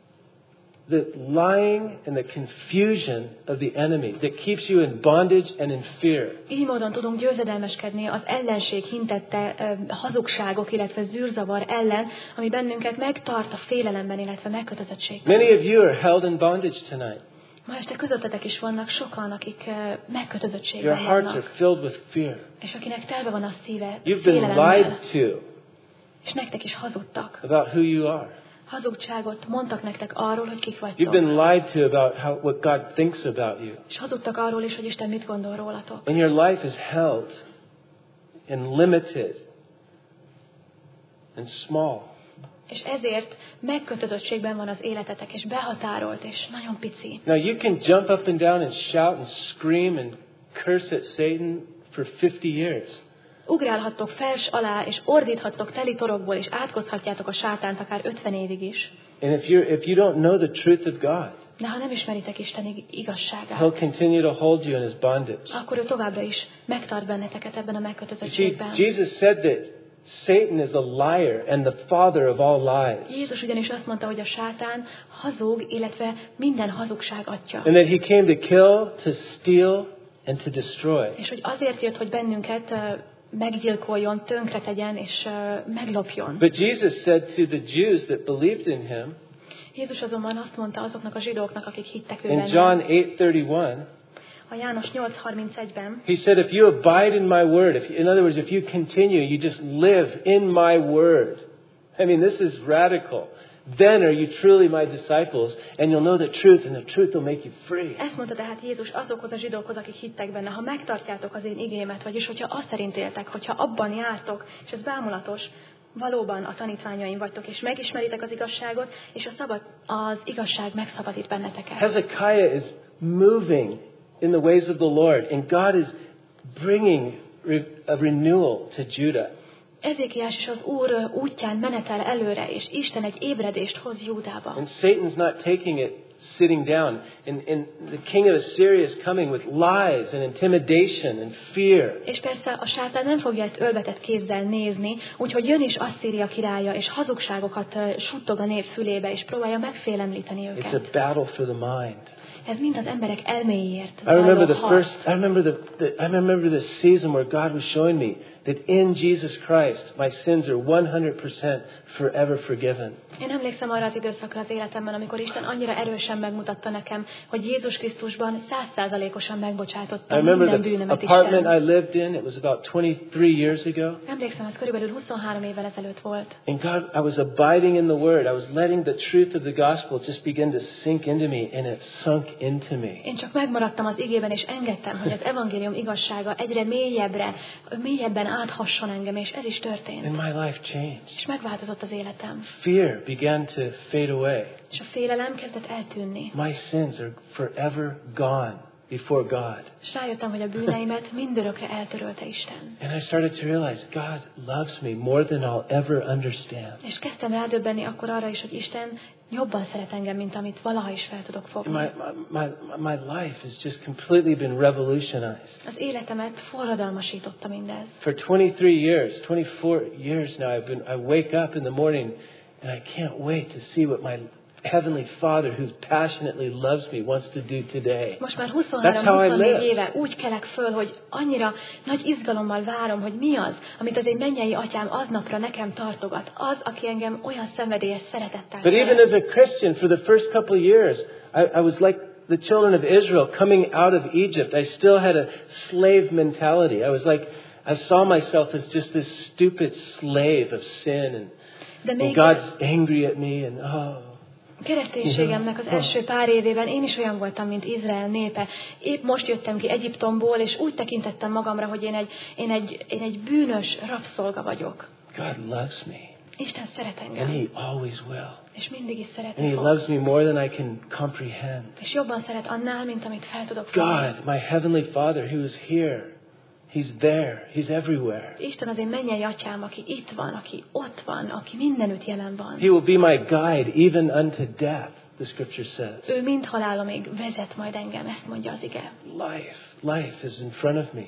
the lying and the confusion of the enemy that keeps you in bondage and in fear. Így módon tudunk győzedelmeskedni az ellenség hintette uh, hazugságok, illetve zűrzavar ellen, ami bennünket megtart a félelemben, illetve megkötözöttségben. Many of you are held in bondage tonight. Ma este közöttetek is vannak sokan, akik uh, Your megkötözöttségben hearts are vannak, filled with fear. és akinek telve van a szíve You've been félelemmel, lied to és nektek is hazudtak. about who you are. Hazugságot mondtak nektek arról, hogy kik You've vagytok. been lied to about how, what God thinks about you. És hazudtak arról is, hogy Isten mit gondol rólatok. And your life is held and limited and small. És ezért megkötözöttségben van az életetek, és behatárolt, és nagyon pici. Now you can jump up and down and shout and scream and curse at Satan for fifty years. Ugrálhattok fels alá, és ordíthattok teli torokból, és átkozhatjátok a sátánt akár ötven évig is. And if you if you don't know the truth of God, De ha nem ismeritek Isten ig- igazságát, He'll continue to hold you in His bondage. akkor ő továbbra is megtart benneteket ebben a You see, megkötözöttségben. Jesus said that Satan is a liar and the father of all lies. Jézus ugyanis azt mondta, hogy a sátán hazug, illetve minden hazugság atya. And that he came to kill, to steal, and to destroy. És hogy azért jött, hogy bennünket uh, meggyilkoljon, tönkretegyen és uh, meglopjon. But Jesus said to the Jews that believed in him, Jézus azonban azt mondta azoknak a zsidóknak, akik hittek ő in benne, John eight thirty-one, a János nyolc harmincegyben, he said, if you abide in my word, if, in other words, if you continue, you just live in my word. I mean, this is radical. Then are you truly my disciples, and you'll know the truth, and the truth will make you free. ezt mondta tehát Jézus azokhoz a zsidókhoz, akik hittek benne, ha megtartjátok az én igémet, vagyis hogyha azt szerint éltek, hogyha abban jártok, és ez bámulatos, valóban a tanítványaim vagytok, és megismeritek az igazságot, és a szabad, az igazság megszabadít benneteket. Hezekiah is moving in the ways of the Lord, and God is bringing re- a renewal to Judah. Ezékiás is az Úr útján menetel előre, és Isten egy ébredést hoz Júdába. And Satan's not taking it sitting down. And, and the king of Assyria is coming with lies and intimidation and fear. És persze a sátán nem fogja ezt ölbetett kézzel nézni, úgyhogy jön is Asszíria királya, és hazugságokat uh, suttog a nép fülébe, és próbálja megfélemlíteni It's a őket. battle for the mind. Ez mind az emberek elméért I remember zajló the harc. first, I remember the, the, I remember the season where God was showing me that in Jesus Christ, my sins are one hundred percent forever forgiven. Én emlékszem arra az időszakra az életemben, amikor Isten annyira erősen megmutatta nekem, hogy Jézus Krisztusban százszázalékosan I megbocsátotta remember minden the bűnömet apartment Isten. I lived in. It was about twenty-three years ago. Emlékszem, ez körülbelül huszonhárom évvel ezelőtt volt. And God, I was abiding in the Word. I was letting the truth of the gospel just begin to sink into me, and it sunk into me. Én csak megmaradtam az igében, és engedtem, hogy az evangélium igazsága egyre mélyebbre, mélyebben áthasson engem, és ez is történt. And my life changed. És megváltozott az életem. Fear began to fade away. És a félelem kezdett eltűnni. My sins are forever gone before God. És rájöttem, hogy a bűneimet mindörökre eltörölte Isten. And I started to realize God loves me more than I'll ever understand. És kezdtem rádöbbenni akkor arra is, hogy Isten jobban szeret engem, mint amit valaha is fel tudok fogni. My, my, my, my life has just completely been revolutionized. Az életemet forradalmasította mindez. For twenty-three years, twenty-four years now, I've been, I wake up in the morning and I can't wait to see what my Heavenly Father, who passionately loves me, wants to do today. Most már That's how I huszonhárom-huszonnégy live. éve úgy kelek föl, hogy annyira nagy izgalommal várom, hogy mi az, amit az én mennyei atyám aznapra nekem tartogat. Az, aki engem olyan szenvedélyes szeretettel But even szeret. as a Christian, for the first couple of years, I, I was like the children of Israel coming out of Egypt. I still had a slave mentality. I was like, I saw myself as just this stupid slave of sin, and, De and még God's angry at me, and oh. kereszténységemnek az első pár évében én is olyan voltam, mint Izrael népe. Épp most jöttem ki Egyiptomból, és úgy tekintettem magamra, hogy én egy, én egy, én egy bűnös rabszolga vagyok. God loves me, Isten szeret and engem, He always will. és mindig is And szeretni He fog. loves me more than I can comprehend. És jobban szeret annál, mint amit fel tudok fogni. God, my Heavenly Father, who is here, He's there, He's everywhere. Isten az én mennyei atyám, aki itt van, aki ott van, aki mindenütt jelen van. He will be my guide even unto death, the Scripture says. Ő mind halálomig vezet majd engem, ezt mondja az ige. Life, life is in front of me.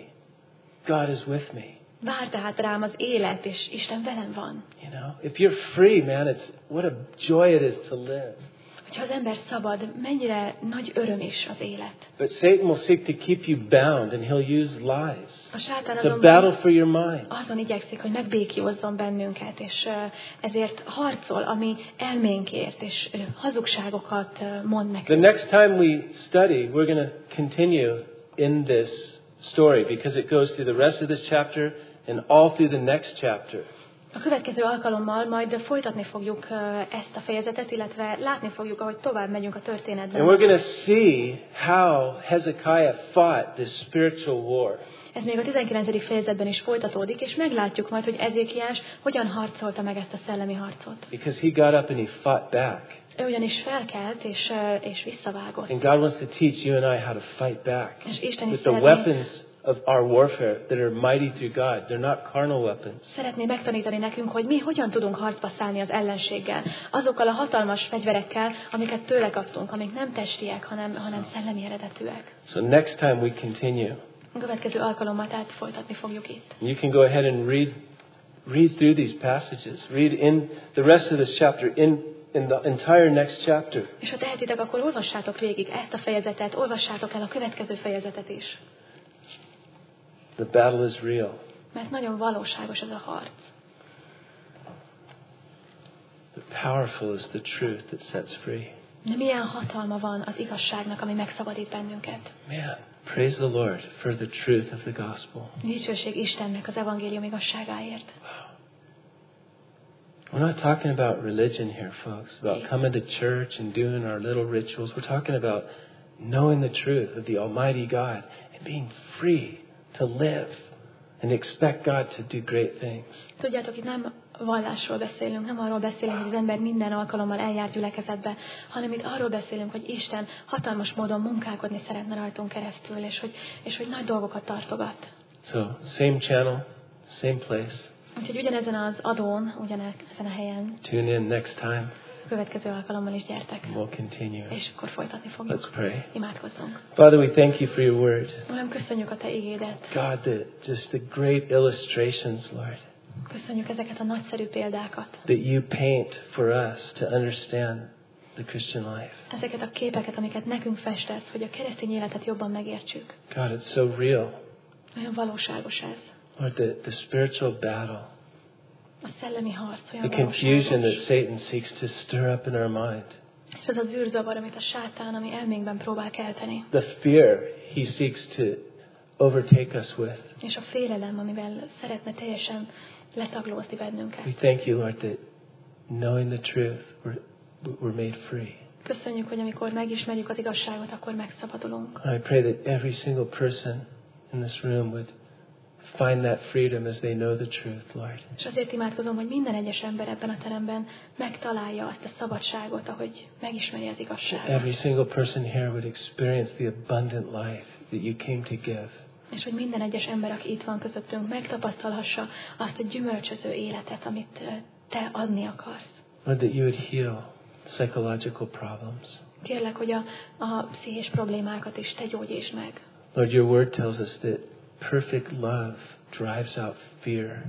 God is with me. Vár tehát rám az élet, és Isten velem van. You know, if you're free, man, it's what a joy it is to live. Hogyha az ember szabad, mennyire nagy öröm is az élet. But Satan will seek to keep you bound, and he'll use lies. A sátán It's a azonban battle for your mind. azon igyekszik, hogy megbékjózzon bennünket, és ö, ezért harcol a mi elménkért, és ö, hazugságokat ö, mond The nekünk. next time we study, we're going to continue in this story because it goes through the rest of this chapter and all through the next chapter. A következő alkalommal majd folytatni fogjuk ö, ezt a fejezetet, illetve látni fogjuk, ahogy tovább megyünk a történetben. And we're going to see how Hezekiah fought this spiritual war. Ez még a tizenkilencedik fejezetben is folytatódik, és meglátjuk majd, hogy Ezékiás hogyan harcolta meg ezt a szellemi harcot. Because he got up and he fought back. Ő ugyanis felkelt, és, ö, és visszavágott. And God wants to teach you and I how to fight back És Isten is with the szeretné, weapons of our warfare that are mighty through God. They're not carnal weapons. szeretné megtanítani nekünk, hogy mi hogyan tudunk harcba szállni az ellenséggel. Azokkal a hatalmas fegyverekkel, amiket tőle kaptunk, amik nem testiek, hanem, hanem szellemi eredetűek. So next time we continue. A következő alkalommal tehát folytatni fogjuk itt. You can go ahead and read read through these passages. Read in the rest of this chapter, in, in the entire next chapter. És ha tehetitek, akkor olvassátok végig ezt a fejezetet, olvassátok el a következő fejezetet is. The battle is real. Mert nagyon valóságos ez a harc. But powerful is the truth that sets free. De milyen hatalma van az igazságnak, ami megszabadít bennünket. Man, praise the Lord for the truth of the gospel. Dicsőség Istennek az evangélium igazságáért. We're not talking about religion here, folks, about coming to church and doing our little rituals. We're talking about knowing the truth of the Almighty God and being free to live and expect God to do great things. Tudjátok, itt nem vallásról beszélünk, nem arról beszélünk, hogy az ember minden alkalommal eljár gyülekezetbe, hanem itt arról beszélünk, hogy Isten hatalmas módon munkálkodni szeretne rajtunk keresztül, és hogy, és hogy nagy dolgokat tartogat. So, same channel, same place. Úgyhogy ugyanezen az adón, ugyanezen a helyen, Tune in next time. a következő alkalommal is gyertek. We'll continue. És akkor folytatni Let's fogjuk. pray. Imádkozzunk. Father, we thank you for your word. Uram, köszönjük a Te igédet. God, the, just the great illustrations, Lord, Köszönjük ezeket a nagyszerű példákat, that you paint for us to understand the Christian life. Ezeket a képeket, amiket nekünk festesz, hogy a keresztény életet jobban megértsük. God, it's so real. Olyan valóságos ez. Lord, the, the spiritual battle, A szellemi harc olyan the confusion that valóságos. Satan seeks to stir up in our mind, És ez az űrzavar, amit a sátán, ami elménkben próbál kelteni. the fear he seeks to overtake us with. És a félelem, amivel szeretne teljesen letaglózni bennünket. We thank you, Lord, that knowing the truth, we're, we're made free. Köszönjük, hogy amikor megismerjük az igazságot, akkor megszabadulunk. And I pray that every single person in this room would find that freedom as they know the truth, Lord. És azért imádkozom, hogy minden egyes ember ebben a teremben megtalálja azt a szabadságot, ahogy megismeri az igazságot. Every single person here would experience the abundant life that you came to give. És hogy minden egyes ember, aki itt van közöttünk, megtapasztalhassa azt a gyümölcsöző életet, amit ö, te adni akarsz. Lord, that you would heal psychological problems. Kérlek, hogy a, a pszichés problémákat is te gyógyítsd meg. Lord, your word tells us that perfect love drives out fear.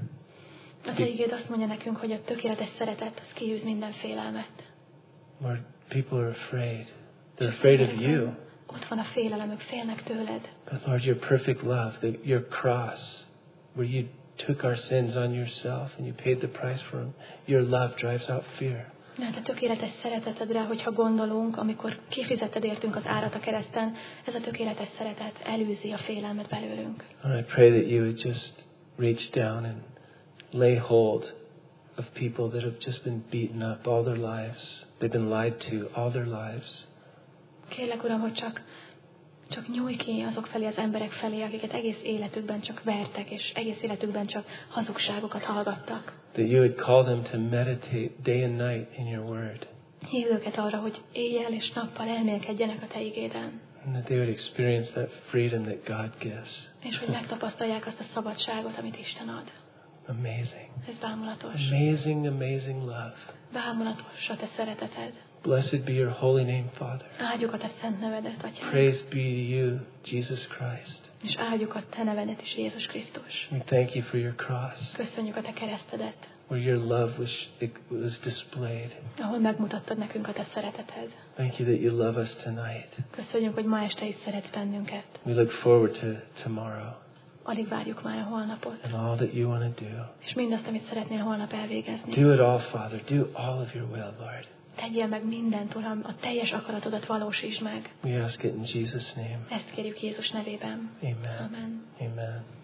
A te igéd azt mondja nekünk, hogy a tökéletes szeretet az kiűz minden félelmet. Lord, people are afraid. They're afraid of you. Ott van a félelem, ők félnek tőled. But Lord, your perfect love, the, your cross, where you took our sins on yourself and you paid the price for them, your love drives out fear. Mert a tökéletes szeretetedre, hogyha gondolunk, amikor kifizetted értünk az árat a kereszten, ez a tökéletes szeretet elűzi a félelmet belőlünk. And I pray that you would just reach down and lay hold of people that have just been beaten up all their lives. They've been lied to all their lives. Kérlek, Uram, hogy csak, csak nyújj ki azok felé, az emberek felé, akiket egész életükben csak vertek, és egész életükben csak hazugságokat hallgattak. That you would call them to meditate day and night in your word. Hívd őket arra, hogy éjjel és nappal elmélkedjenek a te igéden. And that they would experience that freedom that God gives. És hogy megtapasztalják azt a szabadságot, amit Isten ad. Amazing. Ez bámulatos. Amazing, amazing love. Bámulatos a te szereteted. Blessed be your holy name, Father. Áldjuk a te szent nevedet, Atyám. Praise be to you, Jesus Christ. És áldjuk a te nevedet is, Jézus Krisztus. We thank you for your cross, Köszönjük a te keresztedet, where your love was, it was displayed. ahol megmutattad nekünk a te szereteted. Thank you that you love us tonight. Köszönjük, hogy ma este is szeretsz bennünket. We look forward to tomorrow Alig várjuk már a holnapot. and all that you want to do. És mindazt, amit szeretnél holnap elvégezni. Do it all, Father. Do all of your will, Lord. Tegyél meg mindent, Uram, a teljes akaratodat valósítsd meg. We ask it in Jesus' name. Ezt kérjük Jézus nevében. Amen. Amen. Amen.